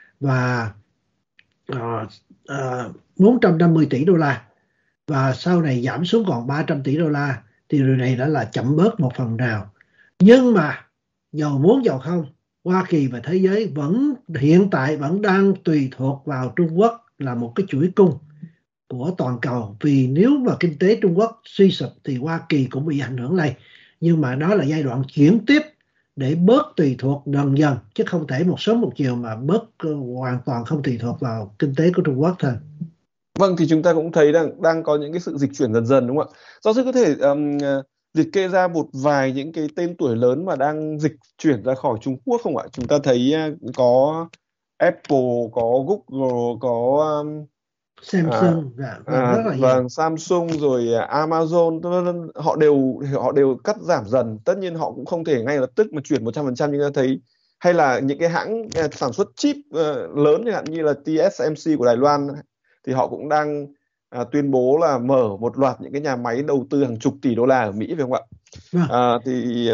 và uh, uh, bốn trăm năm mươi tỷ đô la, và sau này giảm xuống còn ba trăm tỷ đô la, thì điều này đã là chậm bớt một phần nào. Nhưng mà dầu muốn dầu không, Hoa Kỳ và thế giới vẫn hiện tại vẫn đang tùy thuộc vào Trung Quốc là một cái chuỗi cung của toàn cầu. Vì nếu mà kinh tế Trung Quốc suy sụp thì Hoa Kỳ cũng bị ảnh hưởng này. Nhưng mà đó là giai đoạn chuyển tiếp để bớt tùy thuộc dần dần, chứ không thể một sớm một chiều mà bớt uh, hoàn toàn không tùy thuộc vào kinh tế của Trung Quốc thôi. Vâng, thì chúng ta cũng thấy đang đang có những cái sự dịch chuyển dần dần, đúng không ạ? Giáo sư có thể um, liệt kê ra một vài những cái tên tuổi lớn mà đang dịch chuyển ra khỏi Trung Quốc không ạ? Chúng ta thấy uh, có Apple, có Google, có um, Samsung, à, dạ, à, rất là nhiều. và Samsung rồi Amazon, họ đều họ đều cắt giảm dần. Tất nhiên họ cũng không thể ngay lập tức mà chuyển một trăm phần trăm như ta thấy. Hay là những cái hãng sản xuất chip uh, lớn chẳng hạn như là tê ét em xê của Đài Loan, thì họ cũng đang à, tuyên bố là mở một loạt những cái nhà máy đầu tư hàng chục tỷ đô la ở Mỹ, phải không ạ? Vâng. À, thì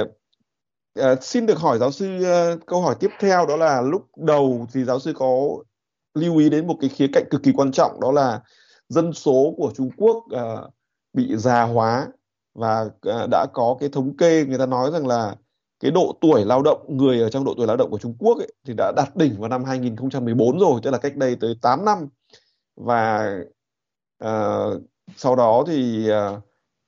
à, xin được hỏi giáo sư à, câu hỏi tiếp theo, đó là lúc đầu thì giáo sư có lưu ý đến một cái khía cạnh cực kỳ quan trọng, đó là dân số của Trung Quốc à, bị già hóa, và à, đã có cái thống kê người ta nói rằng là cái độ tuổi lao động, người ở trong độ tuổi lao động của Trung Quốc ấy, thì đã đạt đỉnh vào năm hai nghìn không trăm mười bốn rồi, tức là cách đây tới tám năm. Và uh, sau đó thì uh,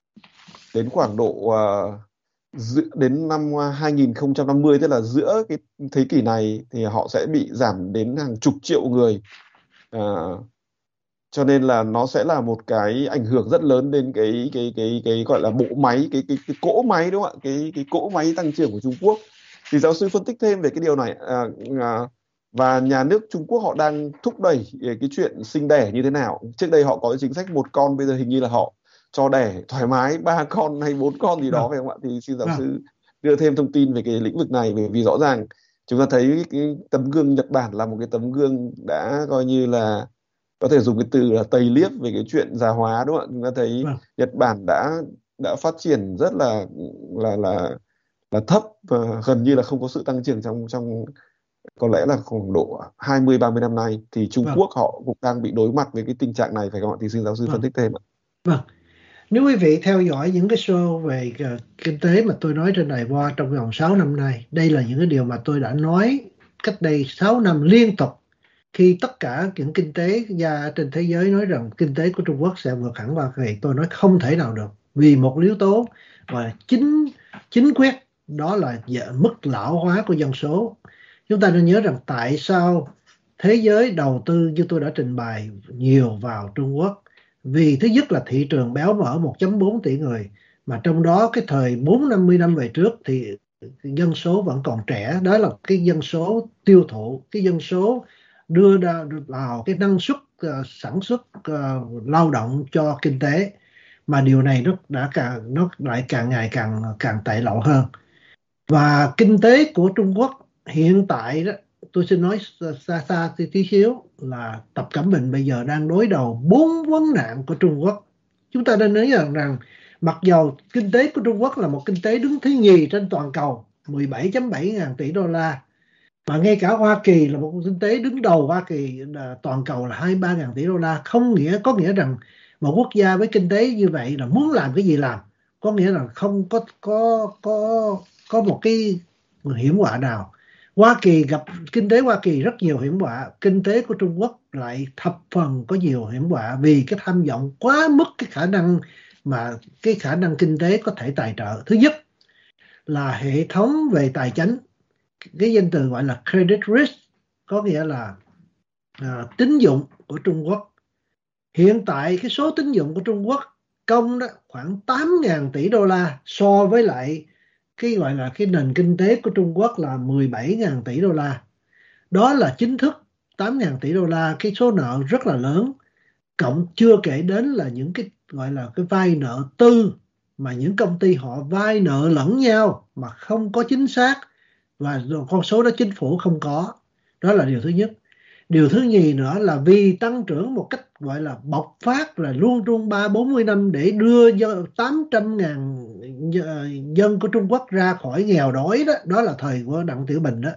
đến khoảng độ uh, giữa, đến năm hai nghìn không trăm năm mươi, tức là giữa cái thế kỷ này, thì họ sẽ bị giảm đến hàng chục triệu người. Uh, cho nên là nó sẽ là một cái ảnh hưởng rất lớn đến cái cái cái cái gọi là bộ máy, cái cái cái cỗ máy, đúng không ạ? Cái cái cỗ máy tăng trưởng của Trung Quốc. Thì giáo sư phân tích thêm về cái điều này. Uh, uh, và nhà nước Trung Quốc họ đang thúc đẩy cái chuyện sinh đẻ như thế nào? Trước đây họ có cái chính sách một con, bây giờ hình như là họ cho đẻ thoải mái ba con hay bốn con gì đó, phải không ạ? Thì xin giáo sư đưa thêm thông tin về cái lĩnh vực này, bởi vì rõ ràng chúng ta thấy cái tấm gương Nhật Bản là một cái tấm gương đã coi như là có thể dùng cái từ là tầy liếp về cái chuyện già hóa, đúng không ạ? Chúng ta thấy Vâng. Nhật Bản đã đã phát triển rất là là là là thấp, và gần như là không có sự tăng trưởng trong trong có lẽ là khoảng độ hai mươi ba mươi năm nay. Thì Trung Vâng. Quốc họ cũng đang bị đối mặt với cái tình trạng này, phải không ạ? Thì xin giáo sư Vâng. phân tích thêm ạ. Vâng. Nếu quý vị theo dõi những cái show về uh, kinh tế mà tôi nói trên đài Voa trong vòng sáu năm nay, đây là những cái điều mà tôi đã nói cách đây sáu năm liên tục, khi tất cả những kinh tế gia trên thế giới nói rằng kinh tế của Trung Quốc sẽ vượt hẳn Hoa Kỳ. Tôi nói không thể nào được, vì một yếu tố và chính chính quyết, đó là mức lão hóa của dân số. Chúng ta nên nhớ rằng tại sao thế giới đầu tư, như tôi đã trình bày, nhiều vào Trung Quốc. Vì thứ nhất là thị trường béo bở một phẩy bốn tỷ người, mà trong đó cái thời bốn năm mươi năm về trước thì dân số vẫn còn trẻ. Đó là cái dân số tiêu thụ, cái dân số đưa ra vào cái năng suất uh, sản xuất uh, lao động cho kinh tế, mà điều này nó đã càng nó lại càng ngày càng càng tệ lậu hơn. Và kinh tế của Trung Quốc hiện tại đó, tôi xin nói xa xa tí xíu, là Tập Cận Bình bây giờ đang đối đầu bốn vấn nạn của Trung Quốc. Chúng ta nên nói rằng, rằng mặc dầu kinh tế của Trung Quốc là một kinh tế đứng thứ nhì trên toàn cầu, mười bảy phẩy bảy ngàn tỷ đô la, mà ngay cả Hoa Kỳ là một kinh tế đứng đầu, Hoa Kỳ là toàn cầu là hai mươi ba ngàn tỷ đô la, không nghĩa có nghĩa rằng một quốc gia với kinh tế như vậy là muốn làm cái gì làm, có nghĩa là không có có có có một cái hiểm họa nào. Hoa Kỳ gặp kinh tế Hoa Kỳ rất nhiều hiểm họa, kinh tế của Trung Quốc lại thập phần có nhiều hiểm họa, vì cái tham vọng quá mức cái khả năng mà cái khả năng kinh tế có thể tài trợ. Thứ nhất là hệ thống về tài chính, cái danh từ gọi là credit risk, có nghĩa là à, tín dụng của Trung Quốc. Hiện tại cái số tín dụng của Trung Quốc công đó khoảng tám ngàn tỷ đô la, so với lại cái gọi là cái nền kinh tế của Trung Quốc là mười bảy ngàn tỷ đô la. Đó là chính thức tám ngàn tỷ đô la, cái số nợ rất là lớn. Cộng chưa kể đến là những cái gọi là cái vay nợ tư, mà những công ty họ vay nợ lẫn nhau mà không có chính xác, và con số đó chính phủ không có. Đó là điều thứ nhất. Điều thứ nhì nữa là vì tăng trưởng một cách gọi là bộc phát, là luôn luôn ba bốn mươi năm để đưa tám trăm ngàn dân của Trung Quốc ra khỏi nghèo đói đó, đó là thời của Đặng Tiểu Bình đó.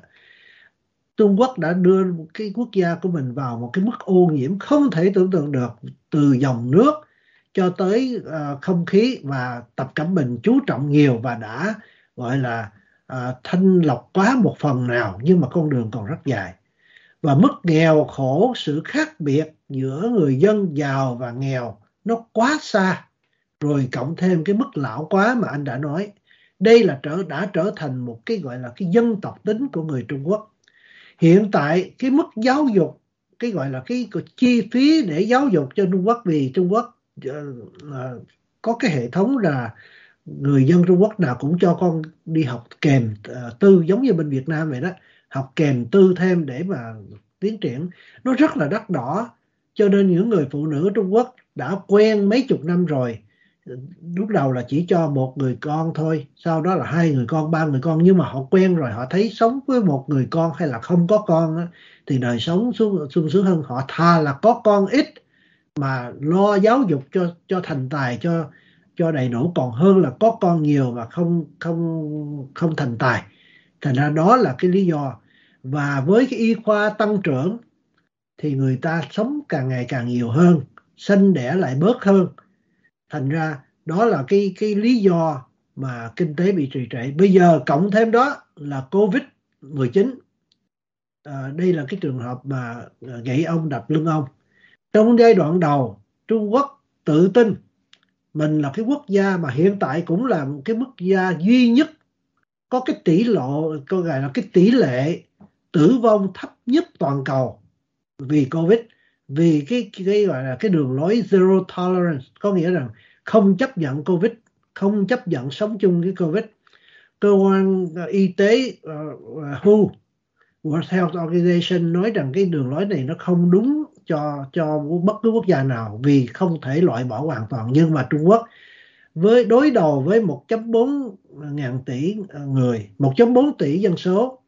Trung Quốc đã đưa cái quốc gia của mình vào một cái mức ô nhiễm không thể tưởng tượng được, từ dòng nước cho tới uh, không khí, và Tập Cận Bình chú trọng nhiều và đã gọi là uh, thanh lọc quá một phần nào, nhưng mà con đường còn rất dài. Và mức nghèo khổ, sự khác biệt giữa người dân giàu và nghèo nó quá xa, rồi cộng thêm cái mức lão quá mà anh đã nói, đây là trở đã trở thành một cái gọi là cái dân tộc tính của người Trung Quốc. Hiện tại cái mức giáo dục, cái gọi là cái, cái chi phí để giáo dục cho Trung Quốc, vì Trung Quốc uh, uh, có cái hệ thống là người dân Trung Quốc nào cũng cho con đi học kèm uh, tư, giống như bên Việt Nam vậy đó, học kèm tư thêm để mà tiến triển. Nó rất là đắt đỏ, cho nên những người phụ nữ Trung Quốc đã quen mấy chục năm rồi. Lúc đầu là chỉ cho một người con thôi, sau đó là hai người con, ba người con, nhưng mà họ quen rồi, họ thấy sống với một người con hay là không có con á, thì đời sống sung sướng hơn. Họ thà là có con ít mà lo giáo dục cho cho thành tài, cho cho đầy đủ, còn hơn là có con nhiều mà không không không thành tài. Thành ra đó là cái lý do. Và với cái y khoa tăng trưởng thì người ta sống càng ngày càng nhiều hơn, sinh đẻ lại bớt hơn. Thành ra đó là cái cái lý do mà kinh tế bị trì trệ. Bây giờ cộng thêm đó là Covid mười chín. À, đây là cái trường hợp mà gậy ông đập lưng ông. Trong giai đoạn đầu, Trung Quốc tự tin mình là cái quốc gia mà hiện tại cũng là cái quốc gia duy nhất có cái tỷ lộ, có gọi là cái tỷ lệ tử vong thấp nhất toàn cầu vì Covid, vì cái cái gọi là cái đường lối zero tolerance, có nghĩa rằng không chấp nhận Covid, không chấp nhận sống chung với Covid. Cơ quan y tế uh, W H O, World Health Organization, nói rằng cái đường lối này nó không đúng cho cho bất cứ quốc gia nào, vì không thể loại bỏ hoàn toàn. Nhưng mà Trung Quốc với đối đầu với một phẩy bốn ngàn tỷ người, một phẩy bốn tỷ dân số,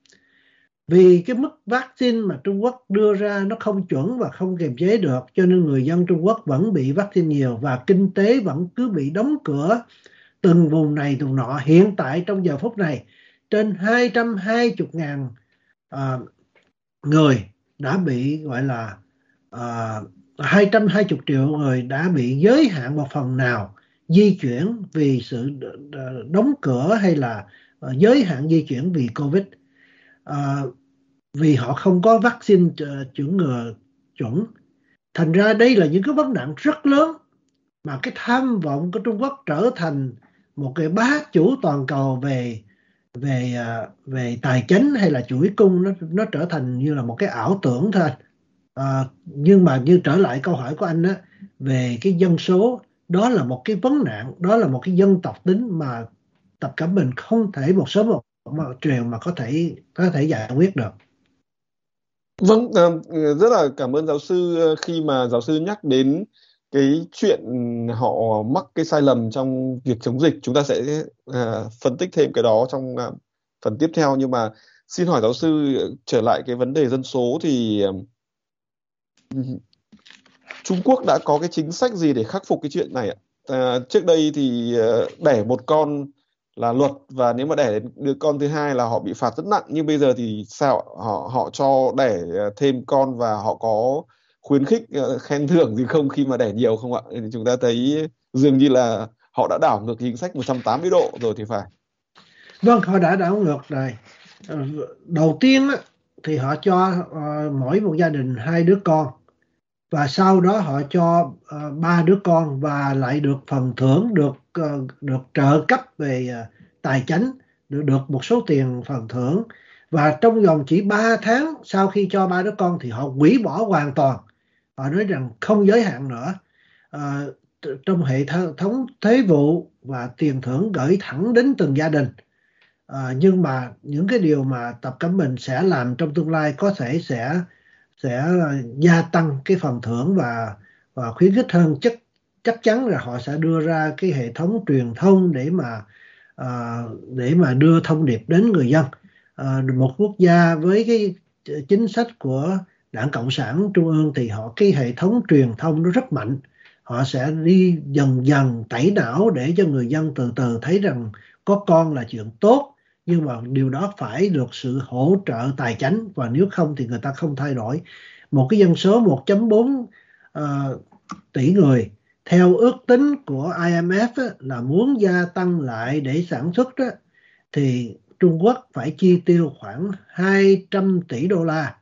vì cái mức vaccine mà Trung Quốc đưa ra nó không chuẩn và không kiềm chế được, cho nên người dân Trung Quốc vẫn bị vaccine nhiều, và kinh tế vẫn cứ bị đóng cửa từng vùng này vùng nọ. Hiện tại trong giờ phút này trên hai trăm hai mươi ngàn uh, người đã bị gọi là uh, hai trăm hai mươi triệu người đã bị giới hạn một phần nào di chuyển vì sự đóng cửa hay là uh, giới hạn di chuyển vì Covid, uh, vì họ không có vaccine uh, chủng ngừa chuẩn. Thành ra đây là những cái vấn nạn rất lớn mà cái tham vọng của Trung Quốc trở thành một cái bá chủ toàn cầu về về về tài chính hay là chuỗi cung, nó nó trở thành như là một cái ảo tưởng thôi. À, nhưng mà như trở lại câu hỏi của anh á, về cái dân số, đó là một cái vấn nạn, đó là một cái dân tộc tính mà Tập Cận Bình không thể một sớm một, một chiều mà có thể có thể giải quyết được. Vâng, rất là cảm ơn giáo sư khi mà giáo sư nhắc đến cái chuyện họ mắc cái sai lầm trong việc chống dịch. Chúng ta sẽ uh, phân tích thêm cái đó trong uh, phần tiếp theo. Nhưng mà xin hỏi giáo sư, trở lại cái vấn đề dân số thì uh, Trung Quốc đã có cái chính sách gì để khắc phục cái chuyện này ạ? Uh, trước đây thì uh, đẻ một con là luật, và nếu mà đẻ đến đứa con thứ hai là họ bị phạt rất nặng. Nhưng bây giờ thì sao? Họ họ cho đẻ thêm con và họ có khuyến khích khen thưởng gì không khi mà đẻ nhiều không ạ? Thì chúng ta thấy dường như là họ đã đảo ngược chính sách một trăm tám mươi độ rồi thì phải. Vâng, họ đã đảo ngược rồi. Đầu tiên á, thì họ cho uh, mỗi một gia đình hai đứa con, và sau đó họ cho uh, ba đứa con và lại được phần thưởng, được uh, được trợ cấp về uh, tài chính, được được một số tiền phần thưởng. Và trong vòng chỉ ba tháng sau khi cho ba đứa con thì họ hủy bỏ hoàn toàn. Họ nói rằng không giới hạn nữa. Uh, trong hệ thống thuế vụ và tiền thưởng gửi thẳng đến từng gia đình. À, nhưng mà những cái điều mà Tập Cận Bình sẽ làm trong tương lai có thể sẽ sẽ gia tăng cái phần thưởng và và khuyến khích hơn. Chắc chắc chắn là họ sẽ đưa ra cái hệ thống truyền thông để mà à, để mà đưa thông điệp đến người dân. À, một quốc gia với cái chính sách của Đảng Cộng sản Trung ương thì họ cái hệ thống truyền thông nó rất mạnh. Họ sẽ đi dần dần tẩy não để cho người dân từ từ thấy rằng có con là chuyện tốt, nhưng mà điều đó phải được sự hỗ trợ tài chính, và nếu không thì người ta không thay đổi. Một cái dân số một phẩy bốn uh, tỷ người, theo ước tính của I M F á, là muốn gia tăng lại để sản xuất á, thì Trung Quốc phải chi tiêu khoảng hai trăm tỷ đô la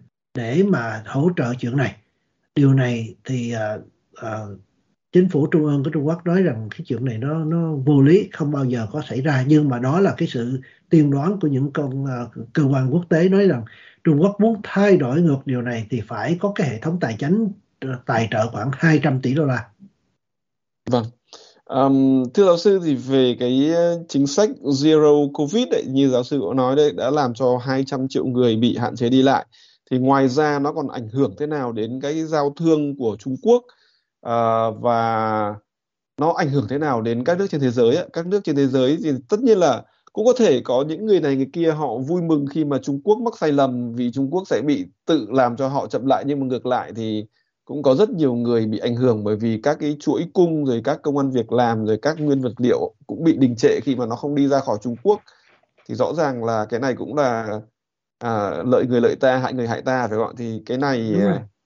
để mà hỗ trợ chuyện này. Điều này thì uh, uh, chính phủ trung ương của Trung Quốc nói rằng cái chuyện này nó nó vô lý, không bao giờ có xảy ra. Nhưng mà đó là cái sự tiên đoán của những con uh, cơ quan quốc tế nói rằng Trung Quốc muốn thay đổi ngược điều này thì phải có cái hệ thống tài chính uh, tài trợ khoảng hai trăm tỷ đô la. Vâng. Um, thưa giáo sư, thì về cái chính sách Zero Covid ấy, như giáo sư cũng nói đấy, đã làm cho hai trăm triệu người bị hạn chế đi lại. Thì ngoài ra nó còn ảnh hưởng thế nào đến cái giao thương của Trung Quốc? Uh, và nó ảnh hưởng thế nào đến các nước trên thế giới ấy? Các nước trên thế giới thì tất nhiên là cũng có thể có những người này người kia họ vui mừng khi mà Trung Quốc mắc sai lầm, vì Trung Quốc sẽ bị tự làm cho họ chậm lại. Nhưng mà ngược lại thì cũng có rất nhiều người bị ảnh hưởng bởi vì các cái chuỗi cung, rồi các công ăn việc làm, rồi các nguyên vật liệu cũng bị đình trệ khi mà nó không đi ra khỏi Trung Quốc. Thì rõ ràng là cái này cũng là à, lợi người lợi ta, hại người hại ta, phải không ạ? Thì cái này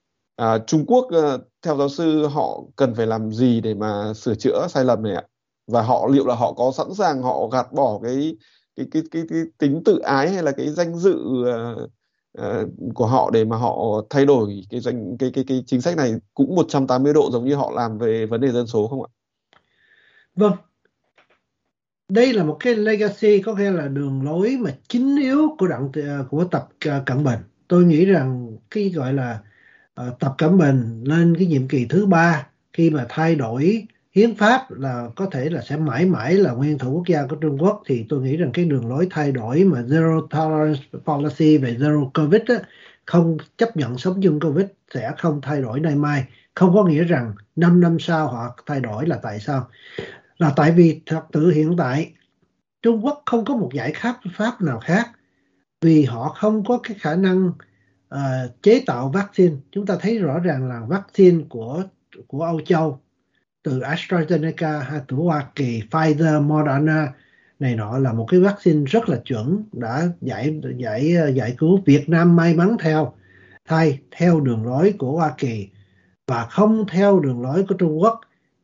à, Trung Quốc à, theo giáo sư họ cần phải làm gì để mà sửa chữa sai lầm này ạ? Và họ liệu là họ có sẵn sàng họ gạt bỏ cái cái cái cái, cái tính tự ái hay là cái danh dự uh, uh, của họ để mà họ thay đổi cái danh cái cái cái chính sách này cũng một trăm tám mươi độ giống như họ làm về vấn đề dân số không ạ? Vâng. Đây là một cái legacy, có nghĩa là đường lối mà chính yếu của đảng của Tập Cận Bình. Tôi nghĩ rằng cái gọi là uh, Tập Cận Bình lên cái nhiệm kỳ thứ ba khi mà thay đổi hiến pháp là có thể là sẽ mãi mãi là nguyên thủ quốc gia của Trung Quốc, thì tôi nghĩ rằng cái đường lối thay đổi mà Zero Tolerance Policy về Zero Covid á, không chấp nhận sống chung Covid sẽ không thay đổi nay mai. Không có nghĩa rằng năm năm sau họ thay đổi. Là tại sao? Là tại vì thật sự hiện tại Trung Quốc không có một giải pháp pháp nào khác, vì họ không có cái khả năng uh, chế tạo vaccine. Chúng ta thấy rõ ràng là vaccine của của Âu Châu, từ AstraZeneca hay từ Hoa Kỳ, Pfizer, Moderna này nọ, là một cái vaccine rất là chuẩn, đã giải giải giải cứu. Việt Nam may mắn theo thay theo đường lối của Hoa Kỳ và không theo đường lối của Trung Quốc,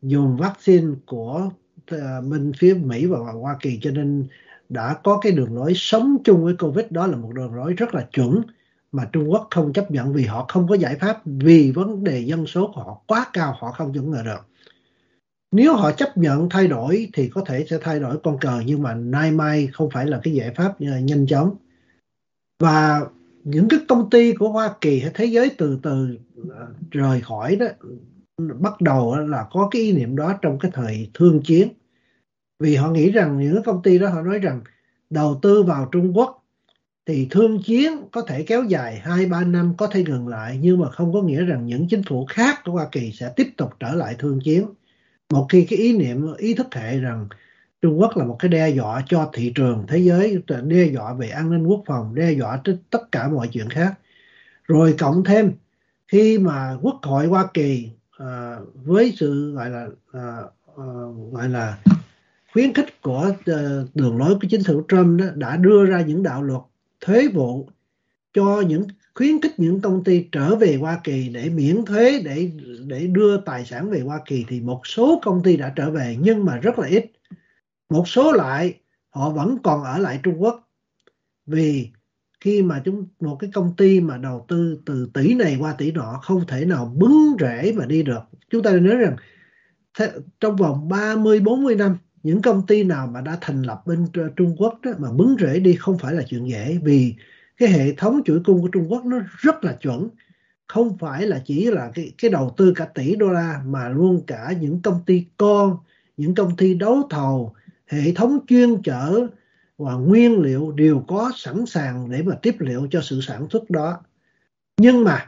dùng vaccine của uh, bên phía Mỹ và Hoa Kỳ, cho nên đã có cái đường lối sống chung với Covid. Đó là một đường lối rất là chuẩn mà Trung Quốc không chấp nhận, vì họ không có giải pháp, vì vấn đề dân số của họ quá cao, họ không chống ngờ được. Nếu họ chấp nhận thay đổi thì có thể sẽ thay đổi con cờ, nhưng mà nay mai không phải là cái giải pháp nhanh chóng. Và những cái công ty của Hoa Kỳ hay thế giới từ từ rời khỏi đó, bắt đầu là có cái ý niệm đó trong cái thời thương chiến. Vì họ nghĩ rằng những công ty đó, họ nói rằng đầu tư vào Trung Quốc thì thương chiến có thể kéo dài hai ba năm, có thể ngừng lại, nhưng mà không có nghĩa rằng những chính phủ khác của Hoa Kỳ sẽ tiếp tục trở lại thương chiến. Một khi cái ý niệm, ý thức hệ rằng Trung Quốc là một cái đe dọa cho thị trường thế giới, đe dọa về an ninh quốc phòng, đe dọa tới tất cả mọi chuyện khác. Rồi cộng thêm khi mà Quốc hội Hoa Kỳ à, với sự gọi là à, à, gọi là khuyến khích của uh, đường lối của chính phủ Trump đó, đã đưa ra những đạo luật thuế vụ cho những khuyến khích những công ty trở về Hoa Kỳ để miễn thuế, để để đưa tài sản về Hoa Kỳ, thì một số công ty đã trở về nhưng mà rất là ít. Một số lại họ vẫn còn ở lại Trung Quốc, vì khi mà chúng một cái công ty mà đầu tư từ tỷ này qua tỷ nọ không thể nào bứng rễ mà đi được. Chúng ta nhớ rằng thế, trong vòng ba mươi bốn mươi năm, những công ty nào mà đã thành lập bên Trung Quốc đó, mà bứng rễ đi không phải là chuyện dễ, vì cái hệ thống chuỗi cung của Trung Quốc nó rất là chuẩn. Không phải là chỉ là cái, cái đầu tư cả tỷ đô la, mà luôn cả những công ty con, những công ty đấu thầu, hệ thống chuyên chở và nguyên liệu đều có sẵn sàng để mà tiếp liệu cho sự sản xuất đó. Nhưng mà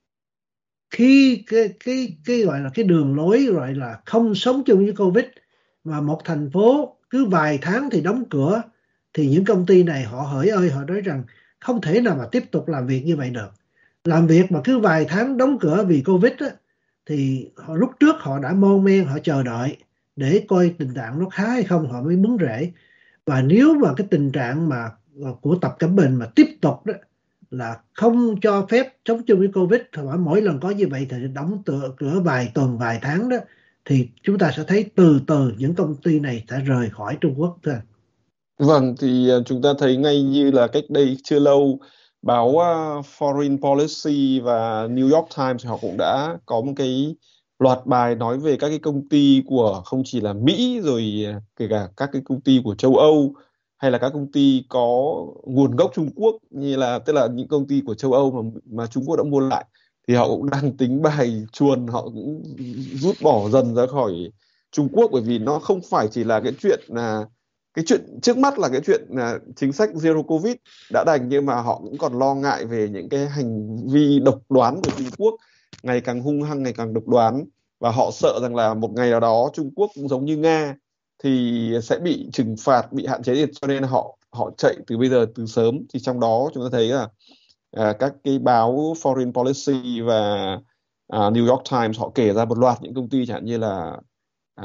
khi cái cái cái gọi là cái đường lối gọi là không sống chung với Covid, mà một thành phố cứ vài tháng thì đóng cửa, thì những công ty này họ hỡi ơi, họ nói rằng không thể nào mà tiếp tục làm việc như vậy được. Làm việc mà cứ vài tháng đóng cửa vì Covid á, thì họ, lúc trước họ đã mon men, họ chờ đợi để coi tình trạng nó khá hay không, họ mới bứng rễ. Và nếu mà cái tình trạng mà của Tập Cận Bình mà tiếp tục đó, là không cho phép sống chung với Covid, thì mỗi lần có như vậy thì đóng cửa vài tuần, vài tháng đó, thì chúng ta sẽ thấy từ từ những công ty này sẽ rời khỏi Trung Quốc thôi. Vâng, thì chúng ta thấy ngay như là cách đây chưa lâu, báo uh, Foreign Policy và New York Times họ cũng đã có một cái loạt bài nói về các cái công ty của không chỉ là Mỹ, rồi kể cả các cái công ty của châu Âu, hay là các công ty có nguồn gốc Trung Quốc, như là tức là những công ty của châu Âu mà mà Trung Quốc đã mua lại, thì họ cũng đang tính bài chuồn, họ cũng rút bỏ dần ra khỏi Trung Quốc, bởi vì nó không phải chỉ là cái chuyện là cái chuyện trước mắt là cái chuyện là chính sách Zero Covid đã đành, nhưng mà họ cũng còn lo ngại về những cái hành vi độc đoán của Trung Quốc, ngày càng hung hăng, ngày càng độc đoán, và họ sợ rằng là một ngày nào đó Trung Quốc cũng giống như Nga thì sẽ bị trừng phạt, bị hạn chế, cho nên họ họ chạy từ bây giờ, từ sớm. Thì trong đó chúng ta thấy là à, các cái báo Foreign Policy và à, New York Times họ kể ra một loạt những công ty chẳng hạn như là à,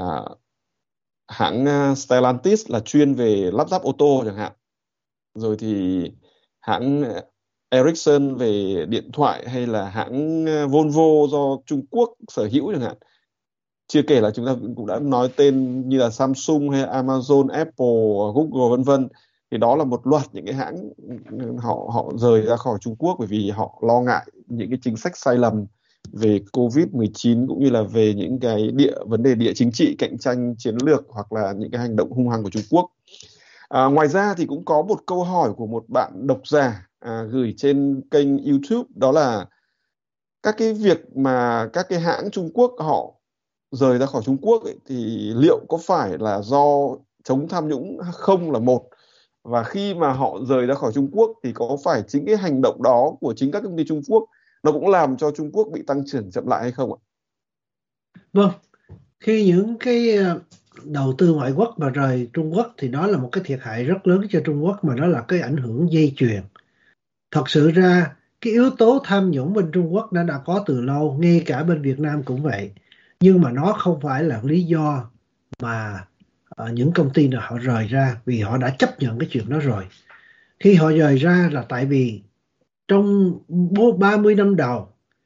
hãng Stellantis là chuyên về lắp ráp ô tô chẳng hạn, rồi thì hãng Ericsson về điện thoại, hay là hãng Volvo do Trung Quốc sở hữu chẳng hạn. Chưa kể là chúng ta cũng đã nói tên như là Samsung hay Amazon, Apple, Google vân vân. Thì đó là một loạt những cái hãng họ họ rời ra khỏi Trung Quốc bởi vì họ lo ngại những cái chính sách sai lầm về Covid mười chín, cũng như là về những cái địa vấn đề địa chính trị, cạnh tranh chiến lược, hoặc là những cái hành động hung hăng của Trung Quốc. À, ngoài ra thì cũng có một câu hỏi của một bạn độc giả à, gửi trên kênh YouTube, đó là các cái việc mà các cái hãng Trung Quốc họ rời ra khỏi Trung Quốc ấy, thì liệu có phải là do chống tham nhũng không là một, và khi mà họ rời ra khỏi Trung Quốc thì có phải chính cái hành động đó của chính các công ty Trung Quốc nó cũng làm cho Trung Quốc bị tăng trưởng chậm lại hay không ạ? Vâng, khi những cái đầu tư ngoại quốc mà rời Trung Quốc thì đó là một cái thiệt hại rất lớn cho Trung Quốc, mà đó là cái ảnh hưởng dây chuyền. Thật sự ra cái yếu tố tham nhũng bên Trung Quốc đã đã có từ lâu, ngay cả bên Việt Nam cũng vậy, nhưng mà nó không phải là lý do mà uh, những công ty nào họ rời ra, vì họ đã chấp nhận cái chuyện đó rồi. Khi họ rời ra là tại vì trong ba mươi năm đầu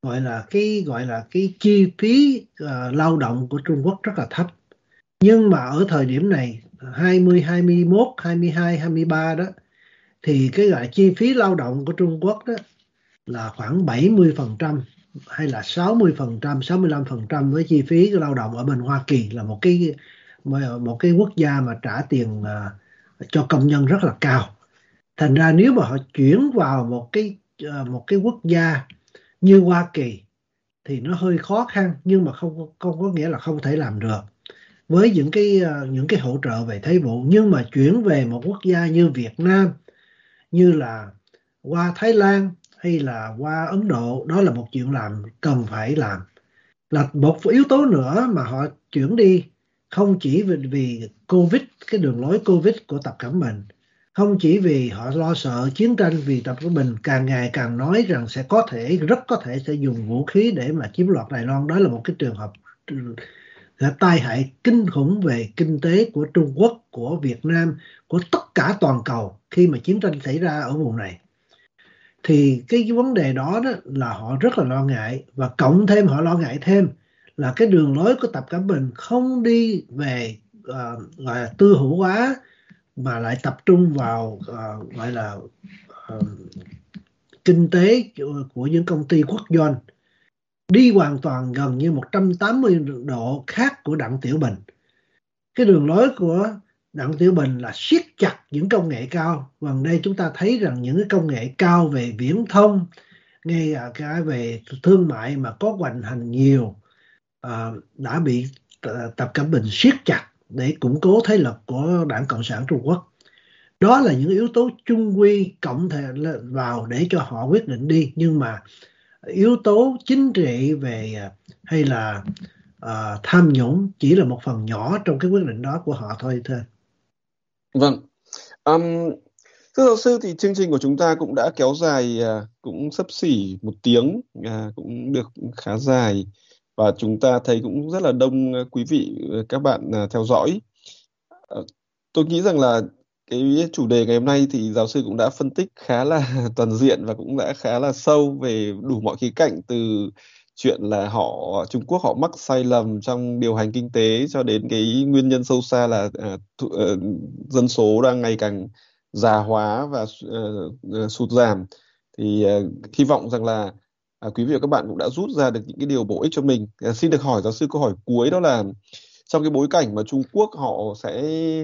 gọi là cái gọi là cái chi phí uh, lao động của Trung Quốc rất là thấp. Nhưng mà ở thời điểm này hai mươi, hai mươi mốt, hai mươi hai, hai mươi ba đó thì cái gọi là chi phí lao động của Trung Quốc đó là khoảng bảy mươi phần trăm hay là sáu mươi phần trăm, sáu mươi lăm phần trăm với chi phí lao động ở bên Hoa Kỳ, là một cái một cái quốc gia mà trả tiền uh, cho công nhân rất là cao. Thành ra nếu mà họ chuyển vào một cái uh, một cái quốc gia như Hoa Kỳ thì nó hơi khó khăn, nhưng mà không không có nghĩa là không thể làm được với những cái uh, những cái hỗ trợ về thuế vụ. Nhưng mà chuyển về một quốc gia như Việt Nam, như là qua Thái Lan hay là qua Ấn Độ, đó là một chuyện làm cần phải làm. Là một yếu tố nữa mà họ chuyển đi không chỉ vì, vì Covid, cái đường lối Covid của Tập Cận Bình, không chỉ vì họ lo sợ chiến tranh, vì Tập Cận Bình càng ngày càng nói rằng sẽ có thể, rất có thể sẽ dùng vũ khí để mà chiếm đoạt Đài Loan. Đó là một cái trường hợp tai hại kinh khủng về kinh tế của Trung Quốc, của Việt Nam, của tất cả toàn cầu khi mà chiến tranh xảy ra ở vùng này. Thì cái vấn đề đó, đó là họ rất là lo ngại, và cộng thêm họ lo ngại thêm là cái đường lối của Tập Cận Bình không đi về uh, gọi là tư hữu hóa, mà lại tập trung vào uh, gọi là uh, kinh tế của những công ty quốc doanh, đi hoàn toàn gần như một trăm tám mươi độ khác của Đặng Tiểu Bình. Cái đường lối của Đặng Tiểu Bình là siết chặt những công nghệ cao. Gần đây chúng ta thấy rằng những cái công nghệ cao về viễn thông, ngay cả về thương mại mà có hoành hành nhiều, uh, đã bị Tập Cận Bình siết chặt để củng cố thế lực của Đảng Cộng sản Trung Quốc. Đó là những yếu tố chung quy cộng thể vào để cho họ quyết định đi. Nhưng mà yếu tố chính trị về hay là uh, tham nhũng chỉ là một phần nhỏ trong cái quyết định đó của họ thôi thôi. Vâng. Um, thưa giáo sư, thì chương trình của chúng ta cũng đã kéo dài uh, cũng xấp xỉ một tiếng, uh, cũng được khá dài, và chúng ta thấy cũng rất là đông uh, quý vị uh, các bạn uh, theo dõi. Uh, tôi nghĩ rằng là cái chủ đề ngày hôm nay thì giáo sư cũng đã phân tích khá là toàn diện và cũng đã khá là sâu về đủ mọi khía cạnh, từ chuyện là họ Trung Quốc họ mắc sai lầm trong điều hành kinh tế cho đến cái nguyên nhân sâu xa là uh, th- uh, dân số đang ngày càng già hóa và uh, uh, sụt giảm. Thì uh, hy vọng rằng là uh, quý vị và các bạn cũng đã rút ra được những cái điều bổ ích cho mình. Uh, xin được hỏi giáo sư câu hỏi cuối, đó là trong cái bối cảnh mà Trung Quốc họ sẽ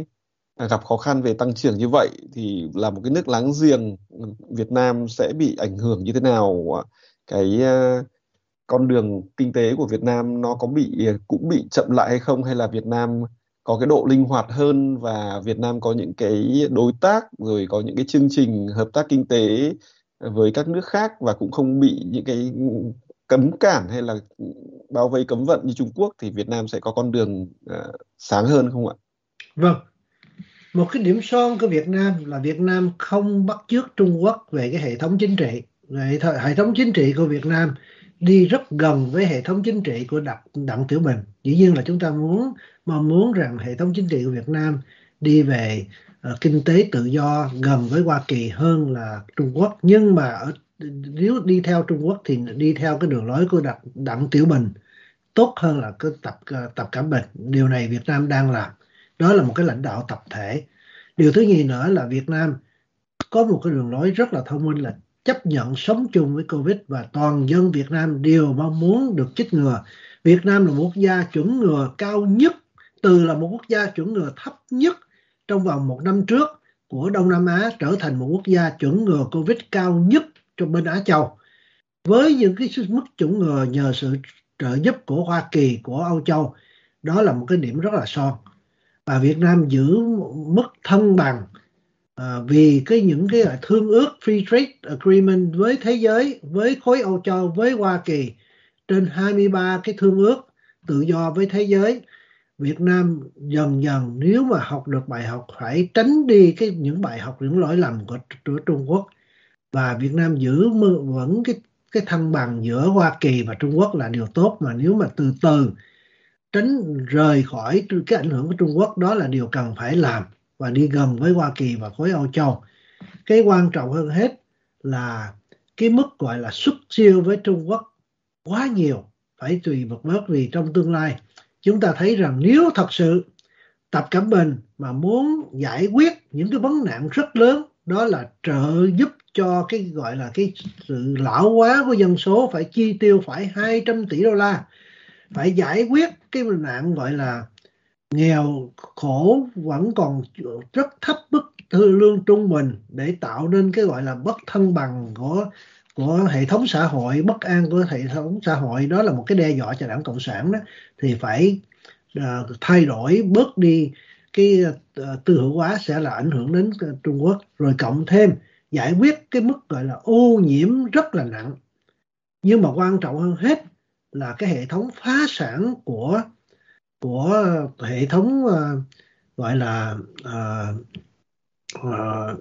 gặp khó khăn về tăng trưởng như vậy, thì là một cái nước láng giềng, Việt Nam sẽ bị ảnh hưởng như thế nào? Cái uh, con đường kinh tế của Việt Nam nó có bị cũng bị chậm lại hay không, hay là Việt Nam có cái độ linh hoạt hơn, và Việt Nam có những cái đối tác, rồi có những cái chương trình hợp tác kinh tế với các nước khác, và cũng không bị những cái cấm cản hay là bao vây cấm vận như Trung Quốc, thì Việt Nam sẽ có con đường uh, sáng hơn không ạ? Vâng, một cái điểm son của Việt Nam là Việt Nam không bắt chước Trung Quốc về cái hệ thống chính trị. Hệ, hệ thống chính trị của Việt Nam đi rất gần với hệ thống chính trị của Đặng, Đặng Tiểu Bình. Dĩ nhiên là chúng ta muốn mong muốn rằng hệ thống chính trị của Việt Nam đi về uh, kinh tế tự do gần với Hoa Kỳ hơn là Trung Quốc. Nhưng mà ở, nếu đi theo Trung Quốc thì đi theo cái đường lối của Đặng, Đặng Tiểu Bình tốt hơn là cái tập uh, tập Cận Bình. Điều này Việt Nam đang làm. Đó là một cái lãnh đạo tập thể. Điều thứ nhì nữa là Việt Nam có một cái đường lối rất là thông minh, là chấp nhận sống chung với Covid, và toàn dân Việt Nam đều mong muốn được chích ngừa. Việt Nam là một quốc gia chuẩn ngừa cao nhất, từ là một quốc gia chuẩn ngừa thấp nhất trong vòng một năm trước của Đông Nam Á, trở thành một quốc gia chuẩn ngừa Covid cao nhất trong bên Á Châu. Với những cái mức chuẩn ngừa nhờ sự trợ giúp của Hoa Kỳ, của Âu Châu, đó là một cái điểm rất là son. Và Việt Nam giữ mức thăng bằng à, vì cái những cái thương ước Free Trade Agreement với thế giới, với khối Âu Châu, với Hoa Kỳ, trên hai mươi ba cái thương ước tự do với thế giới. Việt Nam dần dần nếu mà học được bài học, phải tránh đi cái những bài học, những lỗi lầm của, của Trung Quốc, và Việt Nam giữ vững cái cái thăng bằng giữa Hoa Kỳ và Trung Quốc là điều tốt. Mà nếu mà từ từ tránh rời khỏi cái ảnh hưởng của Trung Quốc, đó là điều cần phải làm, và đi gần với Hoa Kỳ và khối Âu Châu. Cái quan trọng hơn hết là cái mức gọi là xuất siêu với Trung Quốc quá nhiều, phải tùy một bớt, vì trong tương lai chúng ta thấy rằng nếu thật sự Tập Cận Bình mà muốn giải quyết những cái vấn nạn rất lớn, đó là trợ giúp cho cái gọi là cái sự lão hóa của dân số, phải chi tiêu phải hai trăm tỷ đô la, phải giải quyết cái nạn gọi là nghèo khổ vẫn còn rất thấp, mức lương trung bình, để tạo nên cái gọi là bất thăng bằng của của hệ thống xã hội, bất an của hệ thống xã hội, đó là một cái đe dọa cho Đảng Cộng sản đó. Thì phải uh, thay đổi, bớt đi cái uh, tư hữu hóa sẽ là ảnh hưởng đến uh, Trung Quốc, rồi cộng thêm giải quyết cái mức gọi là ô nhiễm rất là nặng. Nhưng mà quan trọng hơn hết là cái hệ thống phá sản của của hệ thống uh, gọi là uh, uh,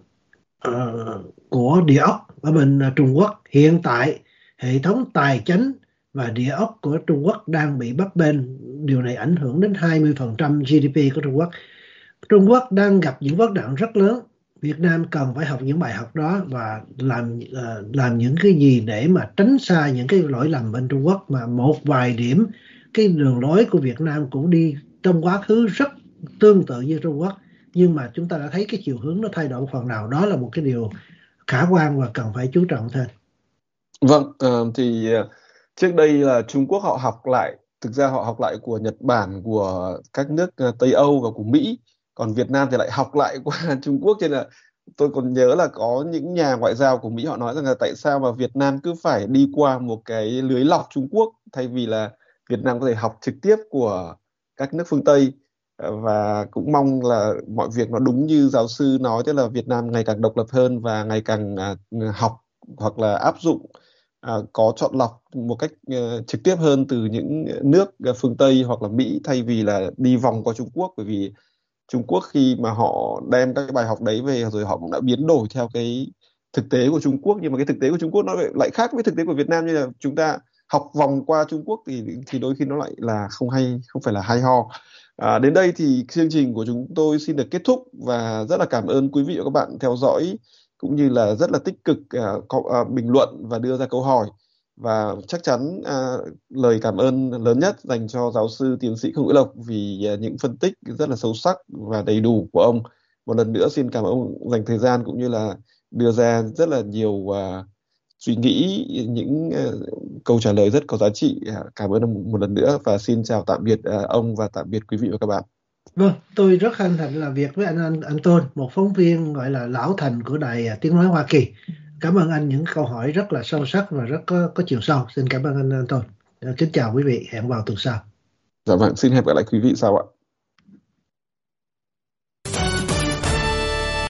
uh, của địa ốc ở bên uh, Trung Quốc. Hiện tại hệ thống tài chính và địa ốc của Trung Quốc đang bị bấp bênh, điều này ảnh hưởng đến hai mươi phần trăm giê đê pê của Trung Quốc. Trung Quốc đang gặp những vấn nạn rất lớn. Việt Nam cần phải học những bài học đó và làm uh, làm những cái gì để mà tránh xa những cái lỗi lầm bên Trung Quốc. Mà một vài điểm cái đường lối của Việt Nam cũng đi trong quá khứ rất tương tự như Trung Quốc, nhưng mà chúng ta đã thấy cái chiều hướng nó thay đổi phần nào, đó là một cái điều khả quan và cần phải chú trọng thêm. Vâng, uh, thì uh, trước đây là Trung Quốc họ học lại, thực ra họ học lại của Nhật Bản, của các nước uh, Tây Âu và của Mỹ, còn Việt Nam thì lại học lại qua Trung Quốc. Cho nên là tôi còn nhớ là có những nhà ngoại giao của Mỹ họ nói rằng là tại sao mà Việt Nam cứ phải đi qua một cái lưới lọc Trung Quốc, thay vì là Việt Nam có thể học trực tiếp của các nước phương Tây. Uh, và cũng mong là mọi việc nó đúng như giáo sư nói, tức là Việt Nam ngày càng độc lập hơn và ngày càng uh, học hoặc là áp dụng À, có chọn lọc một cách uh, trực tiếp hơn từ những nước uh, phương Tây hoặc là Mỹ, thay vì là đi vòng qua Trung Quốc. Bởi vì Trung Quốc khi mà họ đem các cái bài học đấy về rồi, họ cũng đã biến đổi theo cái thực tế của Trung Quốc, nhưng mà cái thực tế của Trung Quốc nó lại, lại khác với thực tế của Việt Nam. Như là chúng ta học vòng qua Trung Quốc thì thì đôi khi nó lại là không hay, không phải là hay ho. À, đến đây thì chương trình của chúng tôi xin được kết thúc, và rất là cảm ơn quý vị và các bạn theo dõi, cũng như là rất là tích cực uh, có, uh, bình luận và đưa ra câu hỏi. Và chắc chắn uh, lời cảm ơn lớn nhất dành cho giáo sư tiến sĩ Khương Hữu Lộc vì uh, những phân tích rất là sâu sắc và đầy đủ của ông. Một lần nữa xin cảm ơn ông dành thời gian, cũng như là đưa ra rất là nhiều uh, suy nghĩ, những uh, câu trả lời rất có giá trị. Uh, cảm ơn ông một lần nữa, và xin chào tạm biệt uh, ông và tạm biệt quý vị và các bạn. Vâng, tôi rất hân hạnh làm việc với anh, anh anh Tôn, một phóng viên gọi là lão thành của Đài Tiếng Nói Hoa Kỳ. Cảm ơn anh những câu hỏi rất là sâu sắc và rất có, có chiều sâu. Xin cảm ơn anh, anh Tôn. Kính chào quý vị, hẹn vào tuần sau. Dạ vâng, xin hẹn gặp lại quý vị sau ạ.